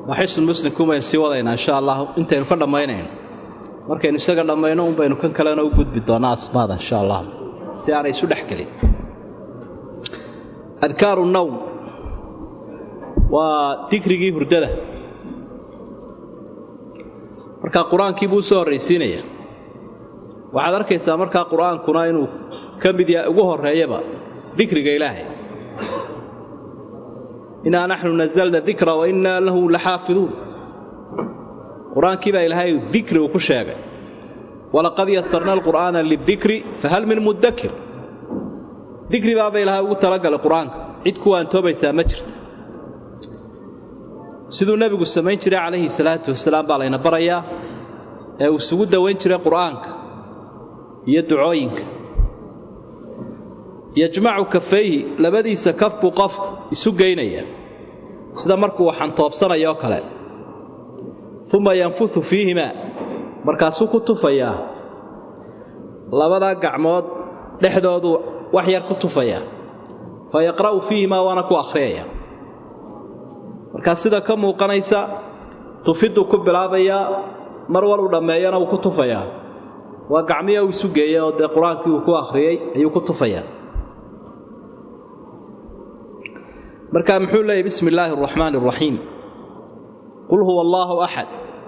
waxaysan muslimku ay sii wadayna insha Allah intaynu ka dhameynayno markaynu isaga dhameeyno baynu kan kalena u gudbi doonaa asbaada insha Allah si aan isu dhaxgalin adkaaru nawm wa dhikrigi hurdada marka quraankii buu soo horeysiinaya waxaad arkaysaa marka quraankuna inuu kamid yahay ugu horeeyaba dhikriga Ilaahay inna nahnu nazzalna dhikra wa inna lahu lahafidun quraankii baa Ilaahay dhikri ku sheegay walaqad yassarna alqur'ana lidhikri fahal min mudakkir dhikri baa Ilaahay ugu talagalay quraanka cid ku aan toobaysaa ma jirto sidoo nabigu sameyn jiray calayhi salaatu wasalaam baa layna barayaa ee uu sugu daweyn jiray quraanka iyo ducooyinka yajma'u kafayhi labadiisa kaf buu qofku isu geynaya sida markuu waxan toobsanayo kale thumma yanfuthu fiihima markaasuu ku tufayaa labada gacmood dhexdoodu wax yar ku tufayaa fa yaqra'u fiihima wana ku akhriyaya marka sida ka muuqanaysa tufidu ku bilaabaya mar wal u dhameeyana uu ku tufayaa waa gacmiya uu isu geeyay oo quraankii uu ku akhriyay ayuu ku tufayaa marka muxuu leeyahay bismillaahir rahmaanir rahiim qul huwa allahu ahad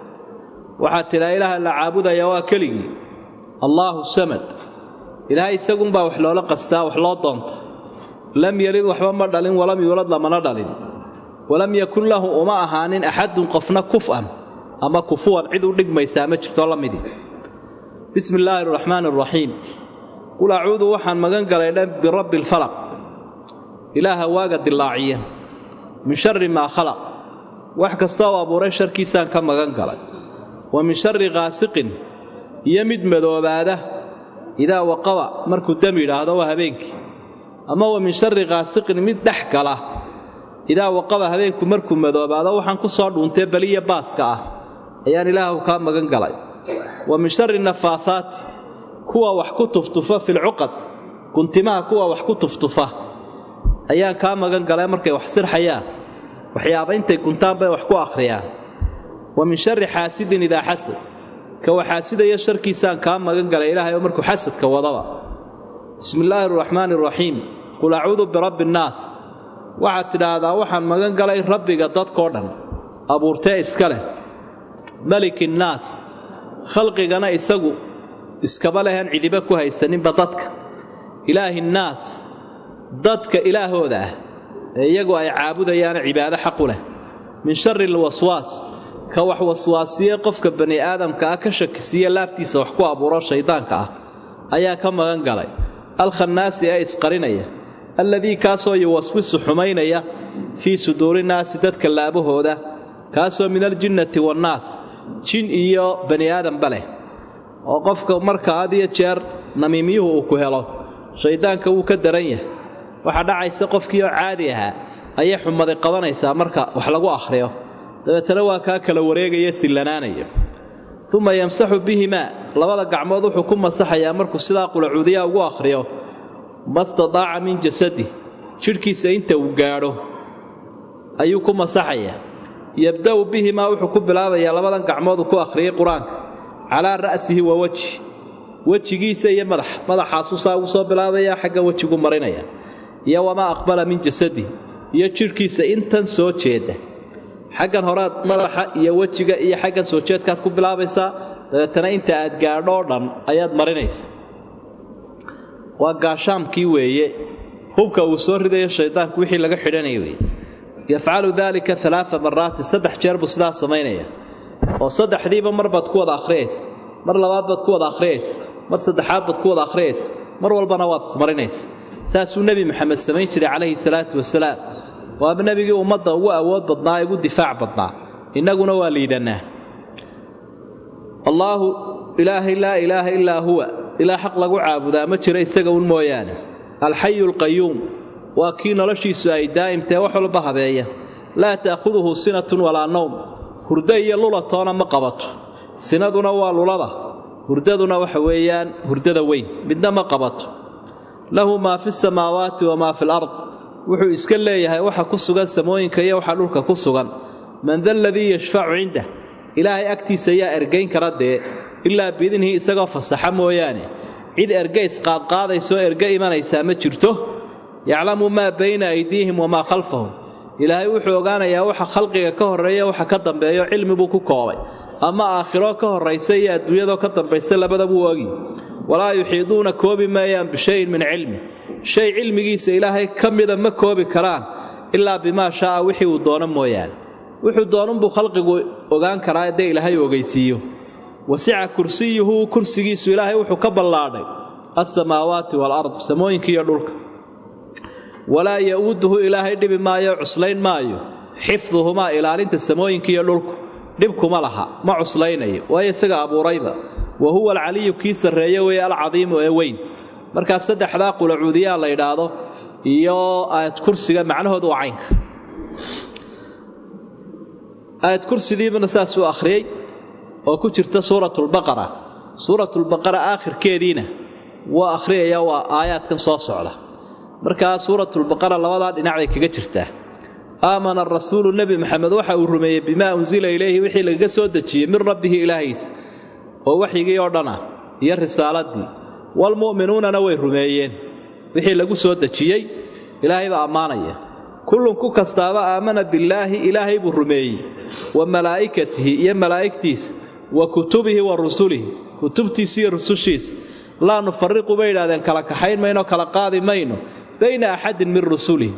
waxa tira ilaaha la caabudaya waa kaligi allahu samad ilaahay isagu baa wax loola qastaa wax loo doonto lam yalid waxba ma dhalin walam yulad lamana dhalin walam yakun lahu uma ahaanin ahadun qofna kufan ama kufuwan cid u dhigmaysa ma jirto lamidi bismillaahir rahmaanir rahiim qul a'uudu waxaan magan galay bi rabbil falaq ilaaha waaga dilaaciya min sharri ma khalaq wax kasta oo abuuray sharkiisaan ka magan galay wa min sharri qaasiqin yamid madoobaada ida waqaba markuu dam yiraahdo waa habeenkii ama wa min sharri qaasiqin mid dhaxgala ida waqaba habeenku markuu madoobaado waxaan ku soo dhuuntay baliya baaska ah ayaan ilaahu ka magan galay wa min sharri nafaathat kuwa wax ku tuftufa fil uqad kuntimaha kuwa wax ku tuftufa ayaan ka magan galay markay wax sirxayaan waxyaabo intay kuntaan bay wax ku akhriyaan wa min sharri hasidin ida hasad ka waxaasidaya sharkiisaan ka magan galay ilaahay markuu hasadka wadaba bismillaahir rahmaanir rahiim qul a'uudu bi rabbin naas waxa tiraahdaa waxaan magan galay rabbiga dadkoo dhan abuurtay iska leh malikin naas khalqigana isagu iskaba lehan cidiba ku haysanin dadka ilaahin naas dadka ilaahooda iyagu ay caabudayaan cibaado xaq u leh min sharri alwaswaas ka wax waswaasiye qofka bani aadamka ka shakisiya laabtiisa wax ku abuuro shaydaanka ayaa ka magan galay al-khannaasi ay isqarinaya alladii kaasoo yuwaswisu xumaynaya fi suduuri naas dadka laabahooda kaasoo min aljinnati wan naas jin iyo bani aadam bale oo qofka marka aad iyo jeer namiimiyuhu uu ku helo shaydaanka uu ka daran yahay waxa dhacaysa qofkii oo caadi ah ayay xumaday qabanaysaa marka wax lagu akhriyo dabeetana waa ka kala wareegaya silanaanayo thumma yamsahu bihima labada gacmood wuxuu ku masaxayaa markuu sida qulacuudiya ugu akhriyo mastadaaca min jasadi jirkiisa inta uu gaaro ayuu ku masaxayaa yabda'u bihima wuxuu ku bilaabayaa labadan gacmood ku akhriyay quraanka ala ra'sihi wa wajigiisa iyo madaxaasu saa ugu soo bilaabaya xagga wajigu marinaya iyo wama aqbala min jasadi iyo jirkiisa intan soo jeeda xaggan horaad madaxa iyo wajiga iyo xaggan soo jeedkaad ku bilaabaysaa dabeetana inta aad gaadho dhan ayaad marinaysaa waa gaashaamkii weeye hubka uu soo ridayo shaydaanku wixii laga xidhanay weeye yafcalu dhalika 3 marrat 3 jeer buu sidaa sameynaya oo saddexdiiba mar baad ku wada akhriyaysa mar labaad baad ku wada akhriyaysa mar saddexaad baad ku wada akhriyaysa mar walbana waad ismarinaysa saasuu nabi maxamed sameyn jiray calayhi salaatu wasalaam waa nabigii ummadda ugu awood badnaa ugu difaac badnaa innaguna waa liidanaa allahu ilaahi laa ilaaha illaa huwa ilaa xaq lagu caabudaa ma jiro isaga un mooyaane alxayyul qayyuum waa kii noloshiisu ay daa'imtee wax walba habeeya laa ta'khuduhu sinatun walaa nawm hurdo iyo lulatoona ma qabato sinaduna waa lulada hurdaduna waxa weeyaan hurdada weyn midna ma qabato lahu maa fi samaawaati wa maa fi al-ard wuxuu iska leeyahay waxa ku sugan samooyinka iyo waxa dhulka ku sugan man dha aladii yashfacu cindah ilaahay agtiisa yaa ergayn kara dee ilaa biidnihi isagoo fasaxa mooyaane cid ergays qaadqaadaysoo erga imanaysaa ma jirto yaclamu maa bayna aydiihim wamaa khalfahum ilaahay wuxuu ogaanayaa waxa khalqiga ka horreeya waxa ka dambeeyo cilmi buu ku koobay ama aakhiro ka horraysa iyo adduunyadoo ka dambaysa labadaba wuu ogi walaa yuxiiduuna koobi maayaan bishayin min cilmi shay cilmigiisa ilaahay ka mida ma koobi karaan ilaa bimaa shaaa wixii uu doono mooyaane wuxuu doonunbuu khalqigu ogaan karaa haddee ilaahay ogeysiiyo wasica kursiyuhu kursigiisu ilaahay wuxuu ka ballaadhay alsamaawaati waalard samooyinka iyo dhulka walaa ya-uuduhu ilaahay dhibi maayo cuslayn maayo xifduhumaa ilaalinta samooyinka iyo dhulku dhibkuma laha ma cuslaynayo waayo isaga abuurayba wa huwa alcaliyu kii sarreeye weeye alcadiimu ee weyn markaas saddexdaa qulacuudiyaa la yidhaahdo iyo aayad kursiga macnahoodu waa caynka aayad kursidiibana saasuu akhriyey oo ku jirta suuratulbaqara aakhirkeediina waa akhriyaya waa aayaadkan soo socda markaa suuratulbaqara labadaa dhinac bay kaga jirtaa aamana arasuulu nebi maxamed waxa uu rumeeyey bimaa unsila ilayhi wixii lagaga soo dejiyey min rabbihi ilaahiisa oo waxyigii oo dhan ah iyo risaaladii waalmu'minuunana way rumeeyeen wixii lagu soo dejiyey ilaahay baa ammaanaya kullun ku kastaaba aamana billaahi ilaahay buu rumeeyey wa malaa'ikatihi iyo malaa'igtiisa wa kutubihi wa rusulihi kutubtiisa iyo rusushiisa laa nufariqu bay idhahdeen kala kaxayn mayno kala qaadi mayno bayna axadin min rusulihi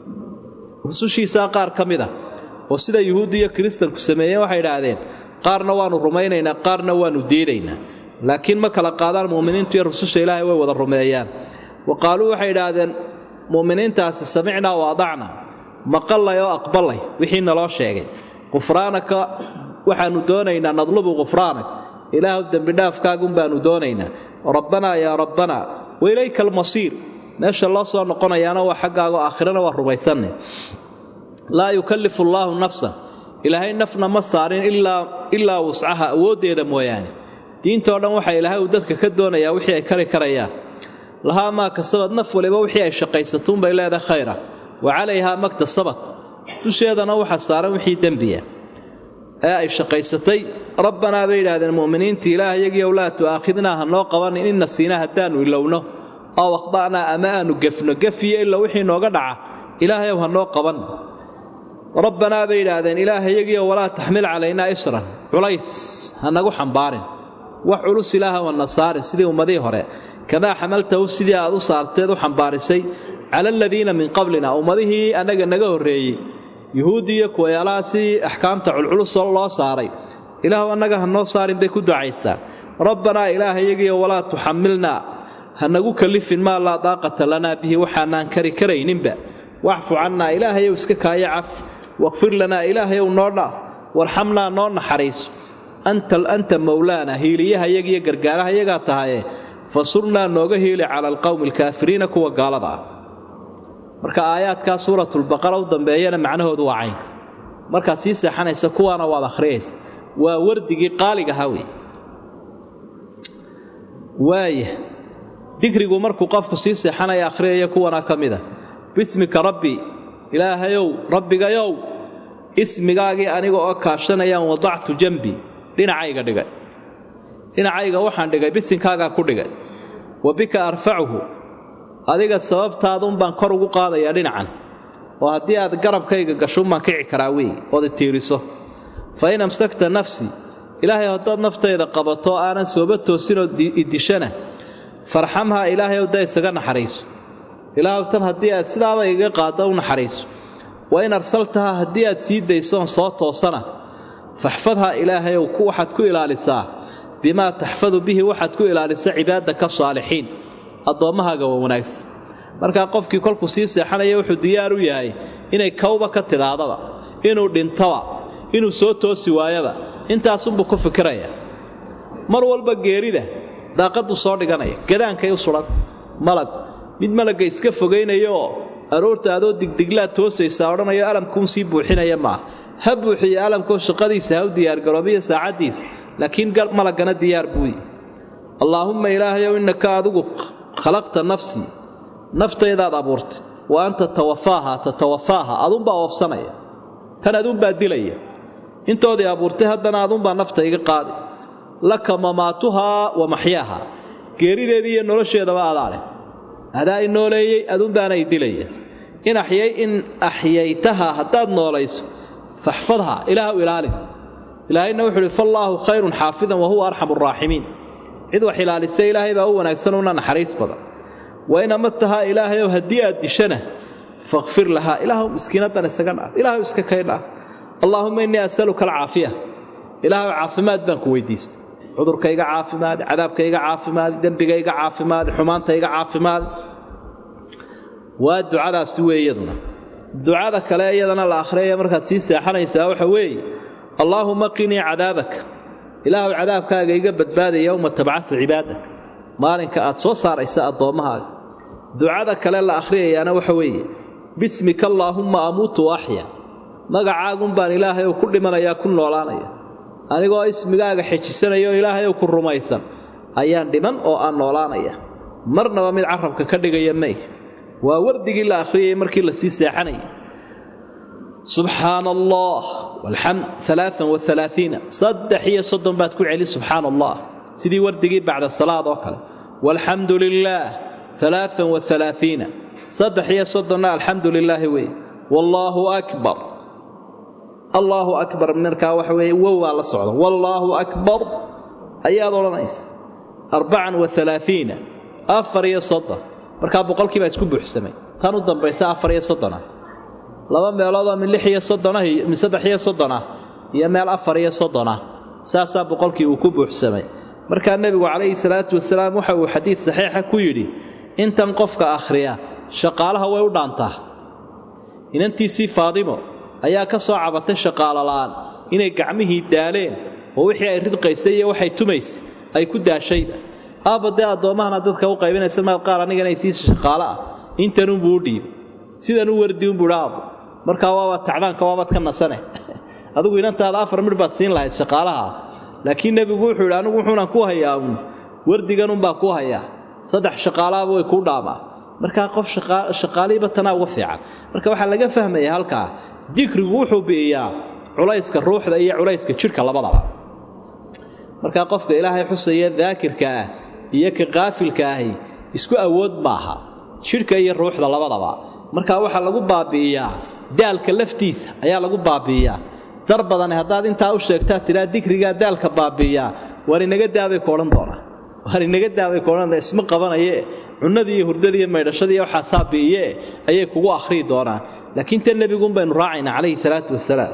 rusushiisaa qaar ka mid a oo sida yuhuudda iyo kiristanku sameeyeen waxay idhaahdeen qaarna waannu rumaynaynaa qaarna waannu diidaynaa laakiin ma kala qaadaan mu'miniintu iyo rususha ilaahay way wada rumeeyaan wa qaaluu waxay idhaahdeen mu'miniintaasi samicnaa wa adacnaa maqallay oo aqbalay wixii naloo sheegay qufraanaka waxaannu doonaynaa nadlubu qufraanak ilaahu dembidhaafkaagun baannu doonaynaa rabbanaa yaa rabbanaa wailayka almasiir meesha loo soo noqonayaana waa xaggaago aakhirana waa rumaysanne laa yukallifu allaahu nafsan ilaahay nafna ma saarin ilaa wuscaha awooddeeda mooyaane diintoo dhan waxaa ilaahay uu dadka ka doonayaa wixii ay kari karayaan lahaa maa kasabad naf waliba wixii ay shaqaysatuunbay leedahay khayra wa calayhaa maktasabat dusheedana waxa saaran wixii dembiya ee ay shaqaysatay rabbanaa bay yidhaahdeen mu'miniintii ilaahyagiiow laa tu'aakhidnaa ha noo qabanin in nasiina haddaannu ilowno oo akhda'naa ama aanu gefno gefiyo ila wixii nooga dhaca ilaahayow ha noo qaban rabbanaa bay yidhaahdeen ilaahayagiio walaa taxmil calaynaa isran culays ha nagu xambaarin wax culus ilaaha wana saarin sidii ummadii hore kamaa xamaltahu sidii aad u saarteed u xambaarisay cala aladiina min qablina ummadihii annaga naga horreeyey yuhuuddi iyo kuwayaalahaasi axkaamta culculus loo saaray ilaahu annaga ha noo saarin bay ku ducaystaan rabbanaa ilaahayagiio walaa tuxamilnaa ha nagu kallifin maa laa daaqata lanaa bihi waxaanaan kari karayninba waxfu cannaa ilaahayow iska kaaya cafi waqfir lanaa ilaahayow noo dhaaf warxamnaa noo naxariiso anta mawlaana hiiliyahayagiiyo gargaarahayagaa tahaye fasurnaa nooga hiili cala alqowmi alkaafiriina kuwa gaalada ah marka aayaadkaa suuratulbaqara u dambeeyana macnahoodu waa caynka markaad sii seexanaysa kuwaana waad akhriyaysa waa wardigii qaaligaha wey waaya dikrigu markuu qofku sii seexanaya akhriyaya kuwana ka mida bismika rabbi ilaahayow rabbigayow ismigaagii aniga oo kaashanayaan wadactu jambi dhinacayga dhigay dhinacayga waxaan dhigay bisinkaagaa ku dhigay wa bika arfacuhu adiga sababtaadun baan kor ugu qaadayaa dhinacan oo haddii aad garabkayga gashuun baan kici karaa wey ood itiiriso fa in amsakta nafsi ilaahay haddaad naftayda qabato aanan sooba toosinoo idishana farxamhaa ilaahayow da isaga naxariiso ilaahow tan haddii aad sidaaba iga qaadda u naxariiso wa in arsaltahaa haddii aad sii daysoon soo toosana faxfadhaa ilaahayow waxaad ku ilaalisaa bimaa taxfadu bihi waxaad ku ilaalisa cibaadaka saalixiin addoommahaaga waa wanaagsan markaa qofkii kolkuu sii seexanaya wuxuu diyaar u yahay inay kawba ka tidhaahdaba inuu dhintaba inuu soo toosi waayaba intaasunbuu ku fikiraya mar walba geerida daaqaddu soo dhiganaya gadaankay u sudan malag mid malagga iska fogaynayaoo aroorta adoo digdiglaad toosaysaa odhanayo alamkuun sii buuxinaya maaha ha buuxiye alamkoo shaqadiisa ha u diyaargaroobiya saacaddiisa laakiin malaggana diyaar buuyi allaahumma ilaahayow innaka adigu khalaqta nafsii naftaydaad abuurtay wa anta tatawafaaha adunbaa oofsanaya tan adunbaa dilaya intoodii abuurtay haddana adunbaa nafta iga qaadi laka mamaatuhaa wa maxyaaha geerideedii iyo nolosheedaba adaa leh adaa i nooleeyey adunbaana i dilaya in axyaytahaa haddaad noolayso faxfadhaa ilaahu ilaali ilaahayna wuxuu uhi fallaahu khayrun xaafidan wahuwa arxamu araaximiin cid wax ilaalisay ilaahay baa u wanaagsan una naxariis badan wain amadtahaa ilaahayow haddii aad dishana fakfir lahaa ilaahu miskiinadan isaga dhaaf ilaahu iska kay dhaaf allaahumma innii asaluka alcaafiya ilaahu caafimaad baan ku weydiistay cudurkayga caafimaad cadaabkayga caafimaad dembigayga caafimaad xumaantayga caafimaad waa ducadaasi weeyaduna ducada kale iyadana la akhriyay markaad sii seexanaysaa waxa weeye allaahumma qinii cadaabaka ilaahu cadaabkaaga iga badbaadi yowma tabcatu cibaadak maalinka aad soo saaraysa addoommahaaga ducada kale la akhriyayaana waxa weeye bismika allaahumma amuutu axya magacaagun baan ilaahay ku dhimanayaa ku noolaanaya anigoo ismigaaga xejisanaya oo ilaahay ku rumaysan ayaan dhiman oo aan noolaanaya marnaba mid carabka ka dhigaya may waa wardigii la akhriyay markii la sii seexanayay subxaana allah walxamd 33 صدح baad ku celi subxaana allah sidii wardigii bacda salaad oo kale walxamdu lilaah 33 صدح alxamdu lilaahi wey wallaahu akbar الله أكبر منك وحوي ووا لا سocdo والله أكبر ayaad oranaysa 34 4 marka boqolkiiba isku buuxsamay tan u dambaysa 4 laba meelood min 6 iyo 3 iyo meel 4 saasa boqolkii uu ku buuxsamay marka nabigu kaleey salaatu wasalaam waxa uu xadiis saxiixa ku yiri intan qofka akhriya shaqaalaha way u dhaantaa inantiisi Faadimo ayaa ka soo cabatay shaqaalalaan inay gacmihii daaleen oo wixii ay ridqaysay iyo waxay tumaysay ay ku daashay aabada adoomahana dadka u qaybinaysa ma qaar aniga inay sii shaqaala intan uu buudhiib sidan uu wardi uu buuraab marka waa tacbaanka waa ka nasane adigu inantaada 4 mid baad siin lahayd shaqaalaha laakiin nabigu wuxuu yiraahdaa anigu wuxuuna ku hayaa wardigan baa ku hayaa 3 shaqaalaaba way ku dhaamaa marka qof shaqaaliba tanaa uga fiican marka waxa laga fahmayaa halka dikrigu wuxuu biiyaa culayska ruuxda iyo culayska jirka labadaba marka qofka ilaahay xusaya daakirka iyo ka qaafilka ahi isku awood maaha jirka iyo ruuxda labadaba marka waxa lagu baabiiyaa daalka laftiisa ayaa lagu baabiiyaa dar badan hadaad inta u sheegtaa tira dikriga daalka baabiiyaa war inaga daabay koolan doona isma qabanaye cunadii hurdadii meedhashadii waxa saabiiye ayay kugu akhri doonaan laakiin tan nabigu baynu raacayna kaleey salaatu wasalaam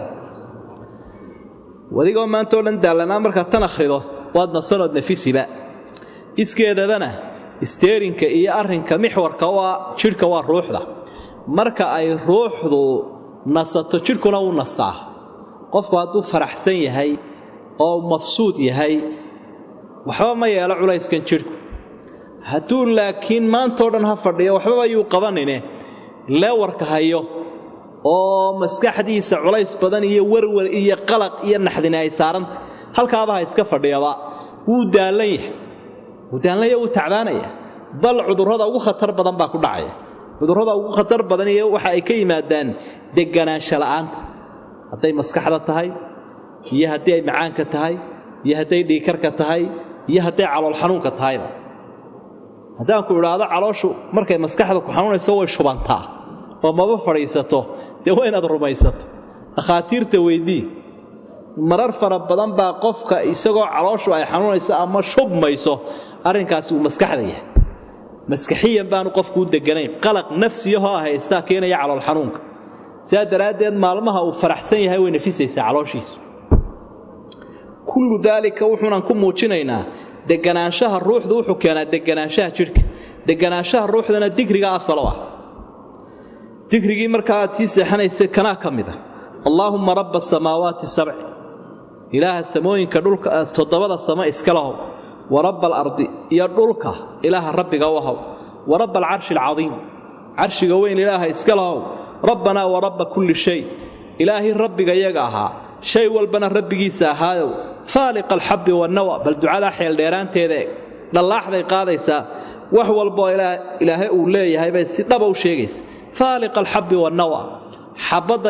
wadigo maanta oo dhan daalana marka tan akhrido waad nasanood nafisiba iskeedadana isteerinka iyo arrinka mixwarka waa jirka waa ruuxda marka ay ruuxdu nasato jirkuna uu nastaa qofku hadduu faraxsan yahay oo mafsuud yahay waxba ma yeelo culayskan jirku hadduu laakiin maanta oo dhan ha fadhiyo waxba ayuu qabanine leewarka hayo oo maskaxdiisa culays badan iyo warwar iyo qalaq iyo naxdin ay saaranta halkaaba ha iska fadhiyaba wuu daalan uu tacbaanaya bal cudurrada ugu khatar badan baa ku dhacaya cudurrada ugu khatar badan iyo waxa ay ka yimaadaan deganaansho la'aanta haday maskaxda tahay iyo haday ay macaanka tahay iyo haday dhiikarka tahay iyo haday calool xanuunka tahay hadaan ku iraado calooshu markay maskaxda ku xanuunayso way shubantaa oo maba fariisato de waa inaad rumaysato akhaatiirta weydii marar fara badan baa qofka isagoo calooshu ay xanuunayso ama shubmayso arrinkaasi uu maskaxda yahay maskaxiyan baan qofku deganayn qalaq nafsiyaha haysta keenaya calool xanuunka sidaa daraadeed maalmaha uu faraxsan yahay way nafisaysaa calooshiisu kullu dalika wuxuunan ku muujinaynaa deganaanshaha ruuxdu wuxuu keenaa deganaanshaha jirka deganaanshaha ruuxdana digriga asalo ah digrigii marka aad sii seexanaysay kana kamida Allahumma rabbas samawati sab'i ilaaha samooyinka dhulka toddobada sama iska lahow wa rabbal ardi ya dhulka ilaaha rabbiga wahaw wa rabbal arshil azim arshiga weyn ilaaha iska lahow rabbana wa rabb kulli shay ilaahi rabbiga yaga aha shay walbana rabbigiisa ahaayo faaliqal habbi wan nawa bal ducada xeel dheeraanteeda dhalaaxday qaadaysa wax walba ilaahay uu leeyahay bay si dhab u sheegaysa faaliqal habbi wan nawa xabada yar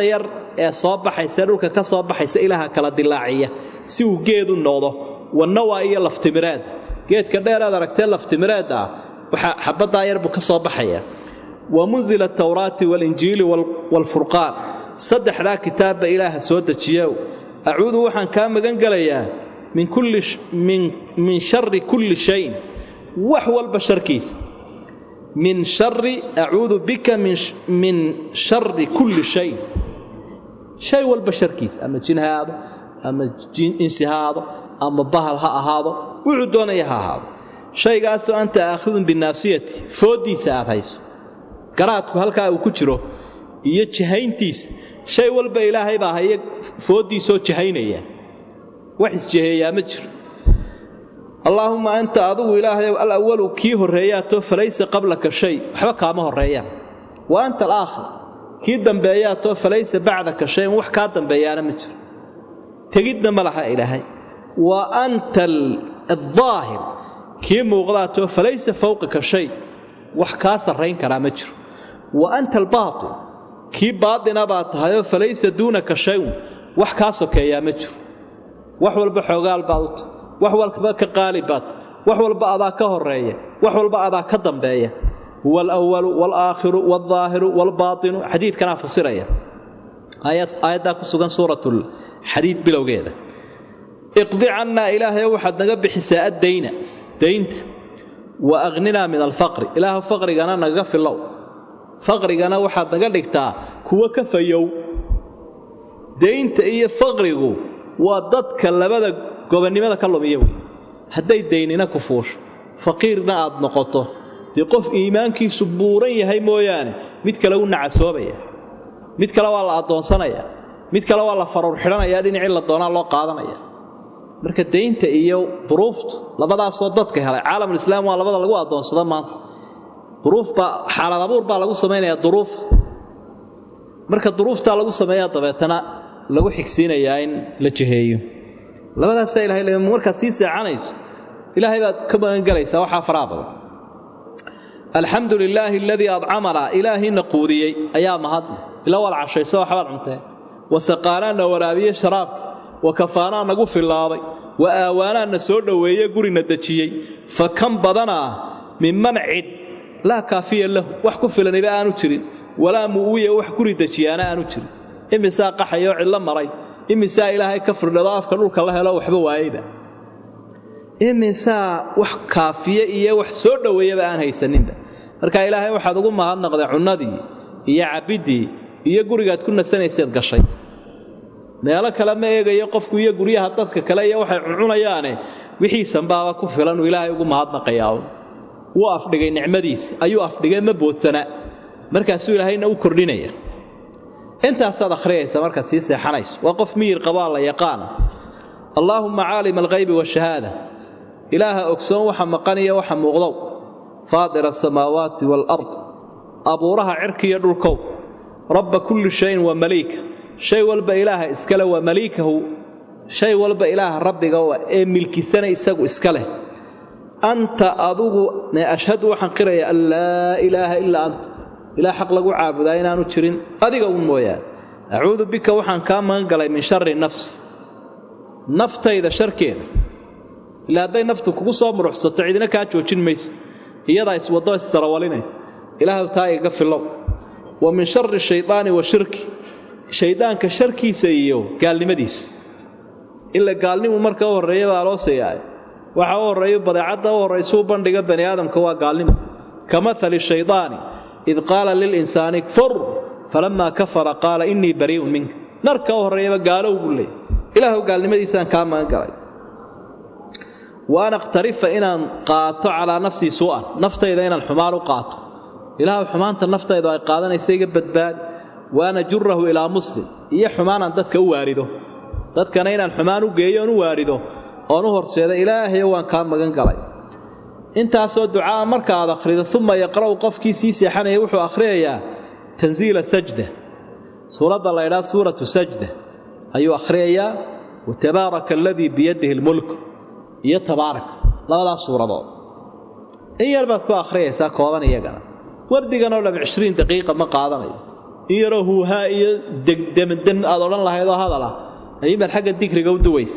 ee soo baxaysa dhulka ka soo baxaysa ilaaha kala dilaaciya si uu geedu noqdo wanawaa iyo laftimireed geedka dheer aad aragtay laftimireed waxa xabada yar buu ka soo baxaya wa munzila tawraati wal injiili wal furqaan saddexda kitaab ilaaha soo dajiyo acuudu waxaan ka magan galayaa min sharri kulli shay wax walba sharkiis min sharri acuudu bika min sharri kulli shay shay walba sharkiis ama jin haado ama insi haado ama bahal ha ahaado wuxuu doonaya ha ahaado shaygaas oo anta aakhidun binaasiyati foodiisa aad hayso garaadku halka uu ku jiro iyo jihayntiisa shay walba ilaahay baa haya foodiisoo jihaynaya wax isjiheeyaa ma jiro اللهم أنت أضو إلهي الأول كي هرياته فليس قبلك شيء وحبك ما هريان وأنت الآخر كي دنبياته فليس بعدك شيء وحكا دنبيانا مجر تجد ملحا إلهي وأنت الظاهر كي مغلاته فليس فوقك شيء وحكا سرين كرا مجر وأنت الباطل كي باطن باطها فليس دونك شيء وحكا سكيا مجر وحول بحوغال باط wax walba ka qaalibaad wax walba adaa ka horeeya wax walba adaa ka dambeeya wal awwal wal aakhir wal zaahir wal baatin xadiidkana fasiraya ayada ku sugan suuratul xadiid bilowgeeda iqdi anna ilaahay waxad naga bixisaa adayna daynta wa aghnina min al faqr ilaahu faqrigana naga filow faqrigana waxad naga dhigtaa kuwa ka fayow daynta iyo faqrigu waa dadka labada gobonimada ka lumiyo haday deynina ku fuusho faqiirna aad noqoto di qof iimaankiisu buuran yahay mooyaane mid kale uu nacasoobaya mid kale waa la adoonsanaya mid kale waa la faruur xiranaya dhinacii la doonaa loo qaadanaya marka deynta iyo duruufta labadaas oo dadka helay caalamul islaam waa labada lagu adoonsado maanta duruuf ba xaalad abuur baa lagu sameeyaa duruuf marka duruufta lagu sameeyaa dabeetana lagu xigsiinayaa in la jiheeyo labadaas ilaahay marka si saacanayso ilaahay baad ka bagan galaysaa waxa faraada alxamdulillaahi alladhi ad'amana ilaahi naqudiyay ayaa mahad ila wal cashayso waxaad cuntay wasaqaana waraabiye sharaab wa kafaana nagu filaaday wa aawaana soo dhaweeyay gurina dajiyay fa kan badana mimman cid la kaafiya lahu wax ku filanay aanu jirin walaa muuwiya wax guri dajiyaana aanu jirin imisa qaxayo cilla maray imisa ilaahay ka firdhado afka dhulka la helo waxba waayida imisa wax kaafiye iyo wax soo dhaweeyaba aan haysaninba marka ilaahay waxaad ugu mahadnaqday cunadii iyo cabidii iyo gurigaad ku nasanayseed gashay meelo kale ma eegayo qofku iyo guriyaha dadka kale iyo waxay cunayaane wixii sanbaaba ku filan oo ilaahay ugu mahadnaqayaa wuu afdhigay nicmadiisa ayuu afdhigay ma boodsana markaasuu ilaahayna u kordhinaya انت صاد اخريسه marka si seexanayso waa qof miir qaba la yaqaan Allahumma aalim al-ghayb wash-shahada ilaaha ogsoon waxa maqaniya waxa muuqdo faadir as-samawati wal-ard aburaha cirkiya dhulkow rabb kulli shay wa malika shay walba ilaaha iskale wa malikahu shay walba ilaaha rabbiga waa ee milkisana isagu iskale anta adugu ne ashhadu waxaan qiraya alla ilaaha illa anta إلى حق لغو عابدا inaanu jirin adiga uu mooyaa a'uudu bika waxaan ka magan galay min sharri nafsi naftayda sharkeeda ila haday naftu kugu soo muruxsato cidina ka joojin mayso iyada is wado istarawalinaysa ilaahu taayiga filow wa min sharri shaytaani wa shirki shaydaanka sharkiisa iyo gaalnimadiisa illa gaalnimu marka horeeyo baa loo seeyay waxa horeeyo badeecada horeyso bandhiga bani aadamka waa gaalnimo kama thali shaytaani إذ قال للإنسان كفر فلما كفر قال إني بريء منك نركه الرئيبة قالوا قل إله قال لماذا إنسان كاما قال وأنا اقترف فإن قاطع على نفسي سؤال نفط إذا إن الحمار قاطع إله حمانة النفط إذا قادنا يستيقب بدبال وأنا جره إلى مسلم إيا حمانا دتك وارده دتك نين الحمار قيون وارده ونهر سيدا إلهي وأن كاما قال انت سو دعاء marka aad akhrido thumma yaqra qofkii seexanay wuxuu akhriyaa tanziil sajda suurada la yiraahdo suuratu sajda ayuu akhriyaa wa tabaaraka alladhi bi yadihi almulk ya tabaarak labada suuradood ayar baad ku akhriyaysaa kooban iyagana wardigan oo 20 daqiiqo ma qaadanayo يروها دم أدران الله هذا لا أي من حاجة الذكر جود ويس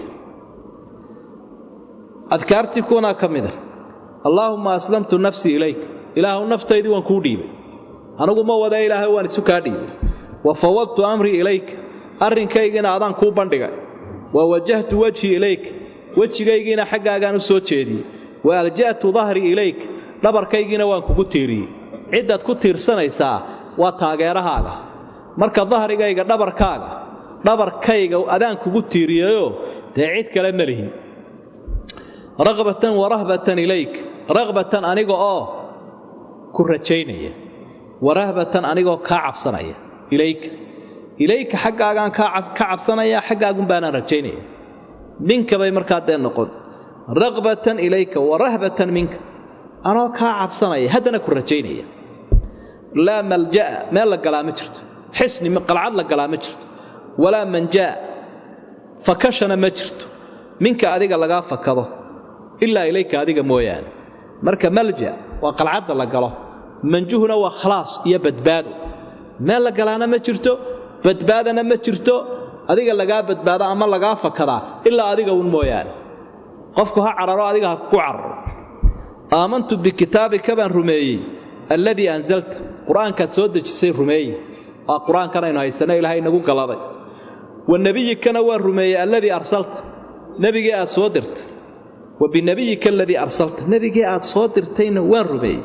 أذكرت كونا كمذا اللهم أسلمت نفسي إليك إله نفتي دي وانكودي أنا قم وذا إله وان سكادي وفوضت أمري إليك أرن كيجنا أذان كوباندجا ووجهت وجهي إليك وجهي جينا حاجة كانوا سوتشيدي وألجأت ظهري إليك نبر كيجنا وانكوتيري عدة كتير سنة ساعة وتاجرها هذا مركز ظهري جاي نبر كيجا وأذان كوتيريو تعيد كلام له رغبة ورهبة إليك رغبة أنيقو كرتشينية ورهبة أنيقو كعب صنايا إليك حقا كعب صنايا حقا بانا رتشينية منك بي مركاتين نقول رغبة إليك ورهبة منك أنا كعب صنايا هدنا كرتشينية لا ملجأ ما لقى لا مجرد حسني من قلعات لقى لا مجرد ولا من جاء فكشنا مجرد منك أذيك لقى فكذا إلا إليك هذه مويان مركب ملجأ وقلعات لقاله منجوهنا وخلاص يا بدباد ما لقانا ما جرتو بدبادنا ما جرتو هذه لقى بدباد أما لقى فكذا إلا هذه مويان قفكها عرر هذه كعر آمنت بكتابك بن رمي الذي أنزلت قرآن كتسود جسير رمي القرآن كان إنه السنة إلهي نقول قلاضي والنبي كان هو الرمي الذي أرسلت نبي أسودرت وبنبيك الذي أرسلت نبيك أتصادرتين وين ربي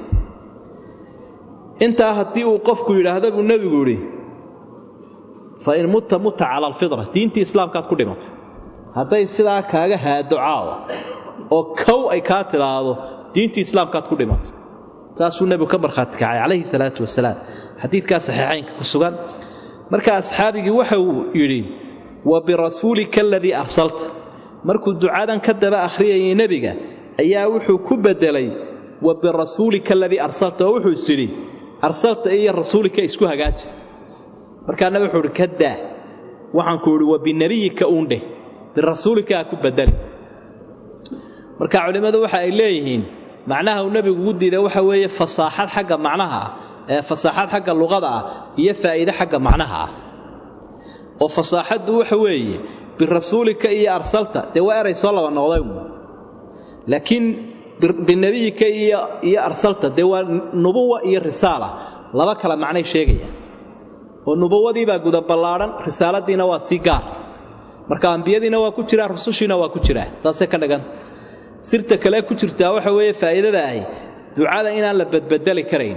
أنت هتي وقفك إلى هذا النبي يقولي فإن مت على الفطرة دينتي إسلام كات كلمات هذا يصير كاجا دعاء أو كو أي كاتر هذا دينتي إسلام كات كلمات تاسو النبي كبر خاتك عليه الصلاة والسلام حديث كان صحيحين كسوغان مركا أصحابي وحو يري وبرسولك الذي أرسلت markuu ducaadan ka daba akhriyay nabiga ayaa wuxuu ku bedelay wa bi rasuulika alladhi arsalta wuxuu siri arsalta iyo rasuulika isku hagaaji markaa nabi wuxuu kada waxaan ku yiri wa bi nabiyika uunde bi rasuulika ku bedel markaa culimadu waxa ay leeyihiin macnaha uu nabigu u diiday waxa weeye fasaaxad xagga macnaha fasaaxad xagga luqada iyo faa'iido xagga macnaha oo fasaaxadu waxa weeye برسولك إيا أرسلت دوائر يصلى والنغضي لكن بالنبيك إيا أرسلت دوائر نبوة إيا رسالة لما كلا معنى شيء والنبوة دي بقى قد بلارن رسالة دي نوا سيقار مركا أنبياء دي نوا كتيرا رسوشي نوا كتيرا تاسكا لغان سرت كلا كتيرتا وحوية فائدة داهي دعاء إنا لبدل كرين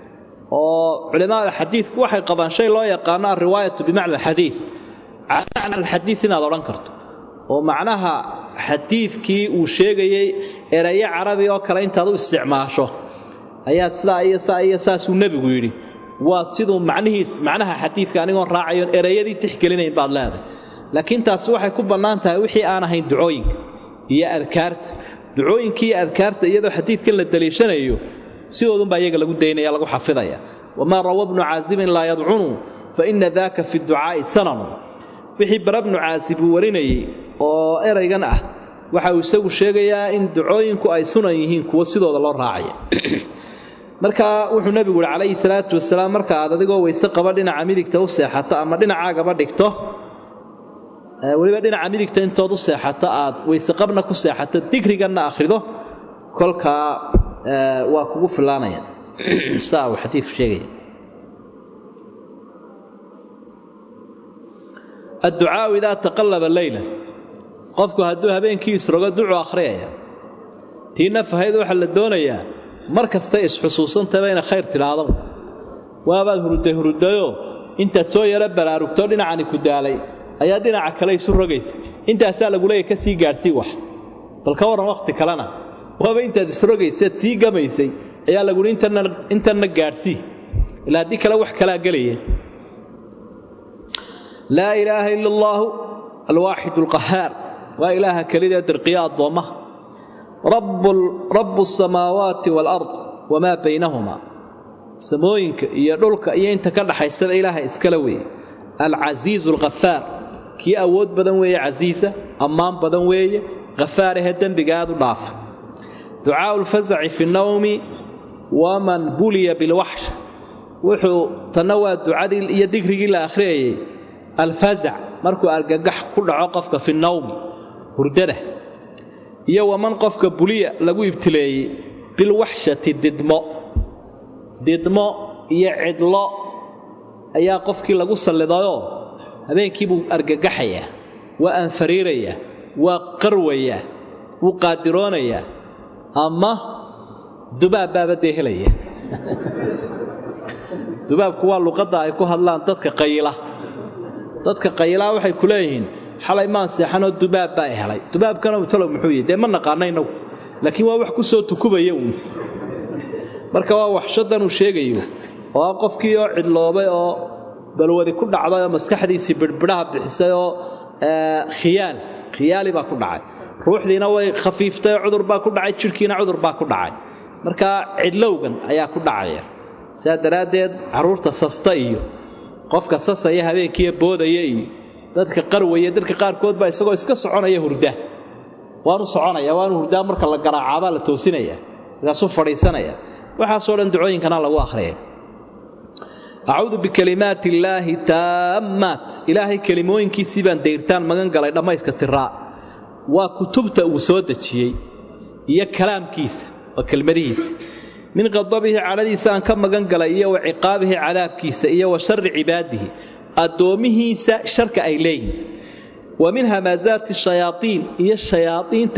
وعلماء الحديث واحد قبان شيء لا يقانا الرواية بمعنى الحديث معنى الحديث إن هذا رنكرت ومعناها حديث كي وشيء إرياء عربي وكرين تضو استعماشه آيات سلا ساس النبي يقولي وصيدوا معناها حديث كان يقول راعيون إرياء دي تحكي لنا بعض هذا لكن تاسوحي كوبا أنت وحي أنا هين دعوين هي أذكرت دعوين كي أذكرت يدو حديث كل الدليشان أيوه سيدوا ذنبا يقول لقد دينا يلا حفظها وما روى ابن عازم لا يدعونه فإن ذاك في الدعاء سنن wixii barabnu caasib warinayay oo eraygan ah waxa uu isagu sheegayaa in ducooyinku ay sunan yihiin kuwa sidooda loo raacay marka wuxuu nabigu calayhi salaatu wasalaam marka aad adigoo weyse qaba dhinaca midigta u seexato ama dhinacaaga ba dhigto waliba dhinaca midigta intood u seexato aad weyse qabna ku seexato digriganna akhrido kolka waa kugu filaanaya saa uu xadiidku sheegay الدعاء إذا تقلب الليلة قفك هدوها بين كيس رقا دعو آخرية تينا فهيدو حل الدونية مركز تيس حصوصا تبين خير تلعظم وابد هرديو انت تسوي رب العربتو لنا عني كدالي ايادينا عكالي سر رقيس انت أسأل أقول لك كسي قارسي وح بالكورة وقتك لنا وابد انت تسرقيس تسي قميسي ايال أقول انت نقارسي إلا هديك لوح كلا قليه لا إله إلا الله الواحد القهار وإله كليدة درقيات ضمه رب السماوات والأرض وما بينهما سموينك يدولك إيانت كان حيث إله إسكالوي العزيز الغفار كي أود بدنوي عزيزة أمام بدنوي غفار هدن بقاد ضعف دعاء الفزع في النوم ومن بلي بالوحش wuxuu tanawaa ducadii iyo digrigii la akhriyay alfazac markuu argagax ku dhaco qofka fi nawm hurdada iyo waman qofka buliya lagu ibtileeyay bil wahshati didmo iyo cidlo ayaa qofkii lagu sallidayo habeenkii buu argagaxaya waa anfariiraya waa qarwaya wuu qaadiroonaya ama dubaab baabadee helaya dubaabku waa luqadda ay ku hadlaan dadka qayla waxay ku leeyihiin xalay maan seexanoo dubaab baa helay dubaabkana uu talo muxuu yahay ma naqaanayno laakiin waa wax ku soo tukubaya marka waa waxshadan uu sheegayo oo qofkii oo cidloobay oo balwadi ku dhacday oo maskaxdiisii birbiraha bixisay oo khiyaali baa ku dhacay ruuxdiina way khafiiftay cudur baa ku dhacay jirkiina cudur baa ku dhacay marka cidlowgan ayaa ku dhacaya saadaradeed caruurta sasta iyo qofka sasaya habeenkii boodaya iyo dadka qarwaya dadka qaar kood baa isagoo iska soconaya hurda waanu hurda marka la garaacaba la toosinaya raasuu fariisanaya waxa soo dhan ducooyinkana lagu akhriyo a'uudu bi kalimaati illaahi taammat ilaahi kalimooyinkiisii baan deyrtaan magan galay dhamayska tiraa waa kutubta uu soo dajiyay iyo kalaamkiisa oo kelmadihiisa min qadabihi caladiisa aan ka magan galay iyo ciqaabihi cadaabkiisa iyo wa sharri cibaadihi adoomihiisa sharka ay leeyihiin wa min hamazaati shayaatiin iyo shayaatiinta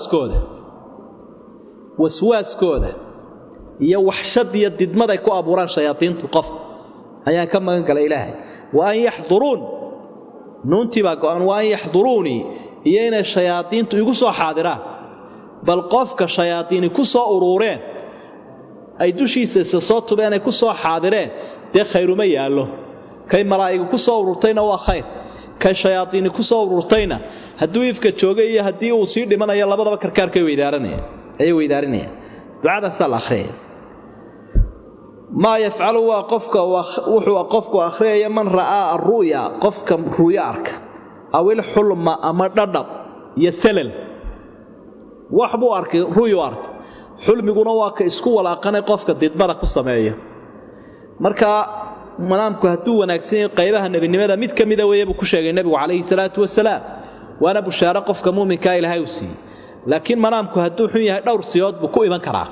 waswaaskooda iyo waxshad iyo didmada ay ku abuuraan shayaatiintu qof ayaan ka magan galay ilaahay wa an yaxduruun nuuntiba go'an wa an yaxduruuni iyo inay shayaatiintu igu soo xaadiraan bal qofka shayaatiini ku soo urureen ay dushiisa soo tubeen ay ku soo xaadireen de khayruma yaalo kay malaa'igu ku soo ururtayna waa khayr kay shayaatiini ku soo ururtayna hadduu ifka joogay iyo haddii uu sii dhimanayo labadaba karkaarkay weydaarinayaan ducada sal akhriya ما يفعل وحو قفك أخريا من رأى الرؤيا قفك رؤيا أرك أو الحلم أما ردب يسلل وحبو أرك رؤيا أرك حلم يقولون واك إسكو ولا قنا قفك ديدبرك السماية مركا منامك هدو ونكسين قيبها النبي نمدا ميد كميدا ويبو كشيغ النبي عليه الصلاة والسلام وأنا بشارة قفك مؤمن كايل هايوسي لكن منامك هدو حميها دور سياد بكو إيمان كراه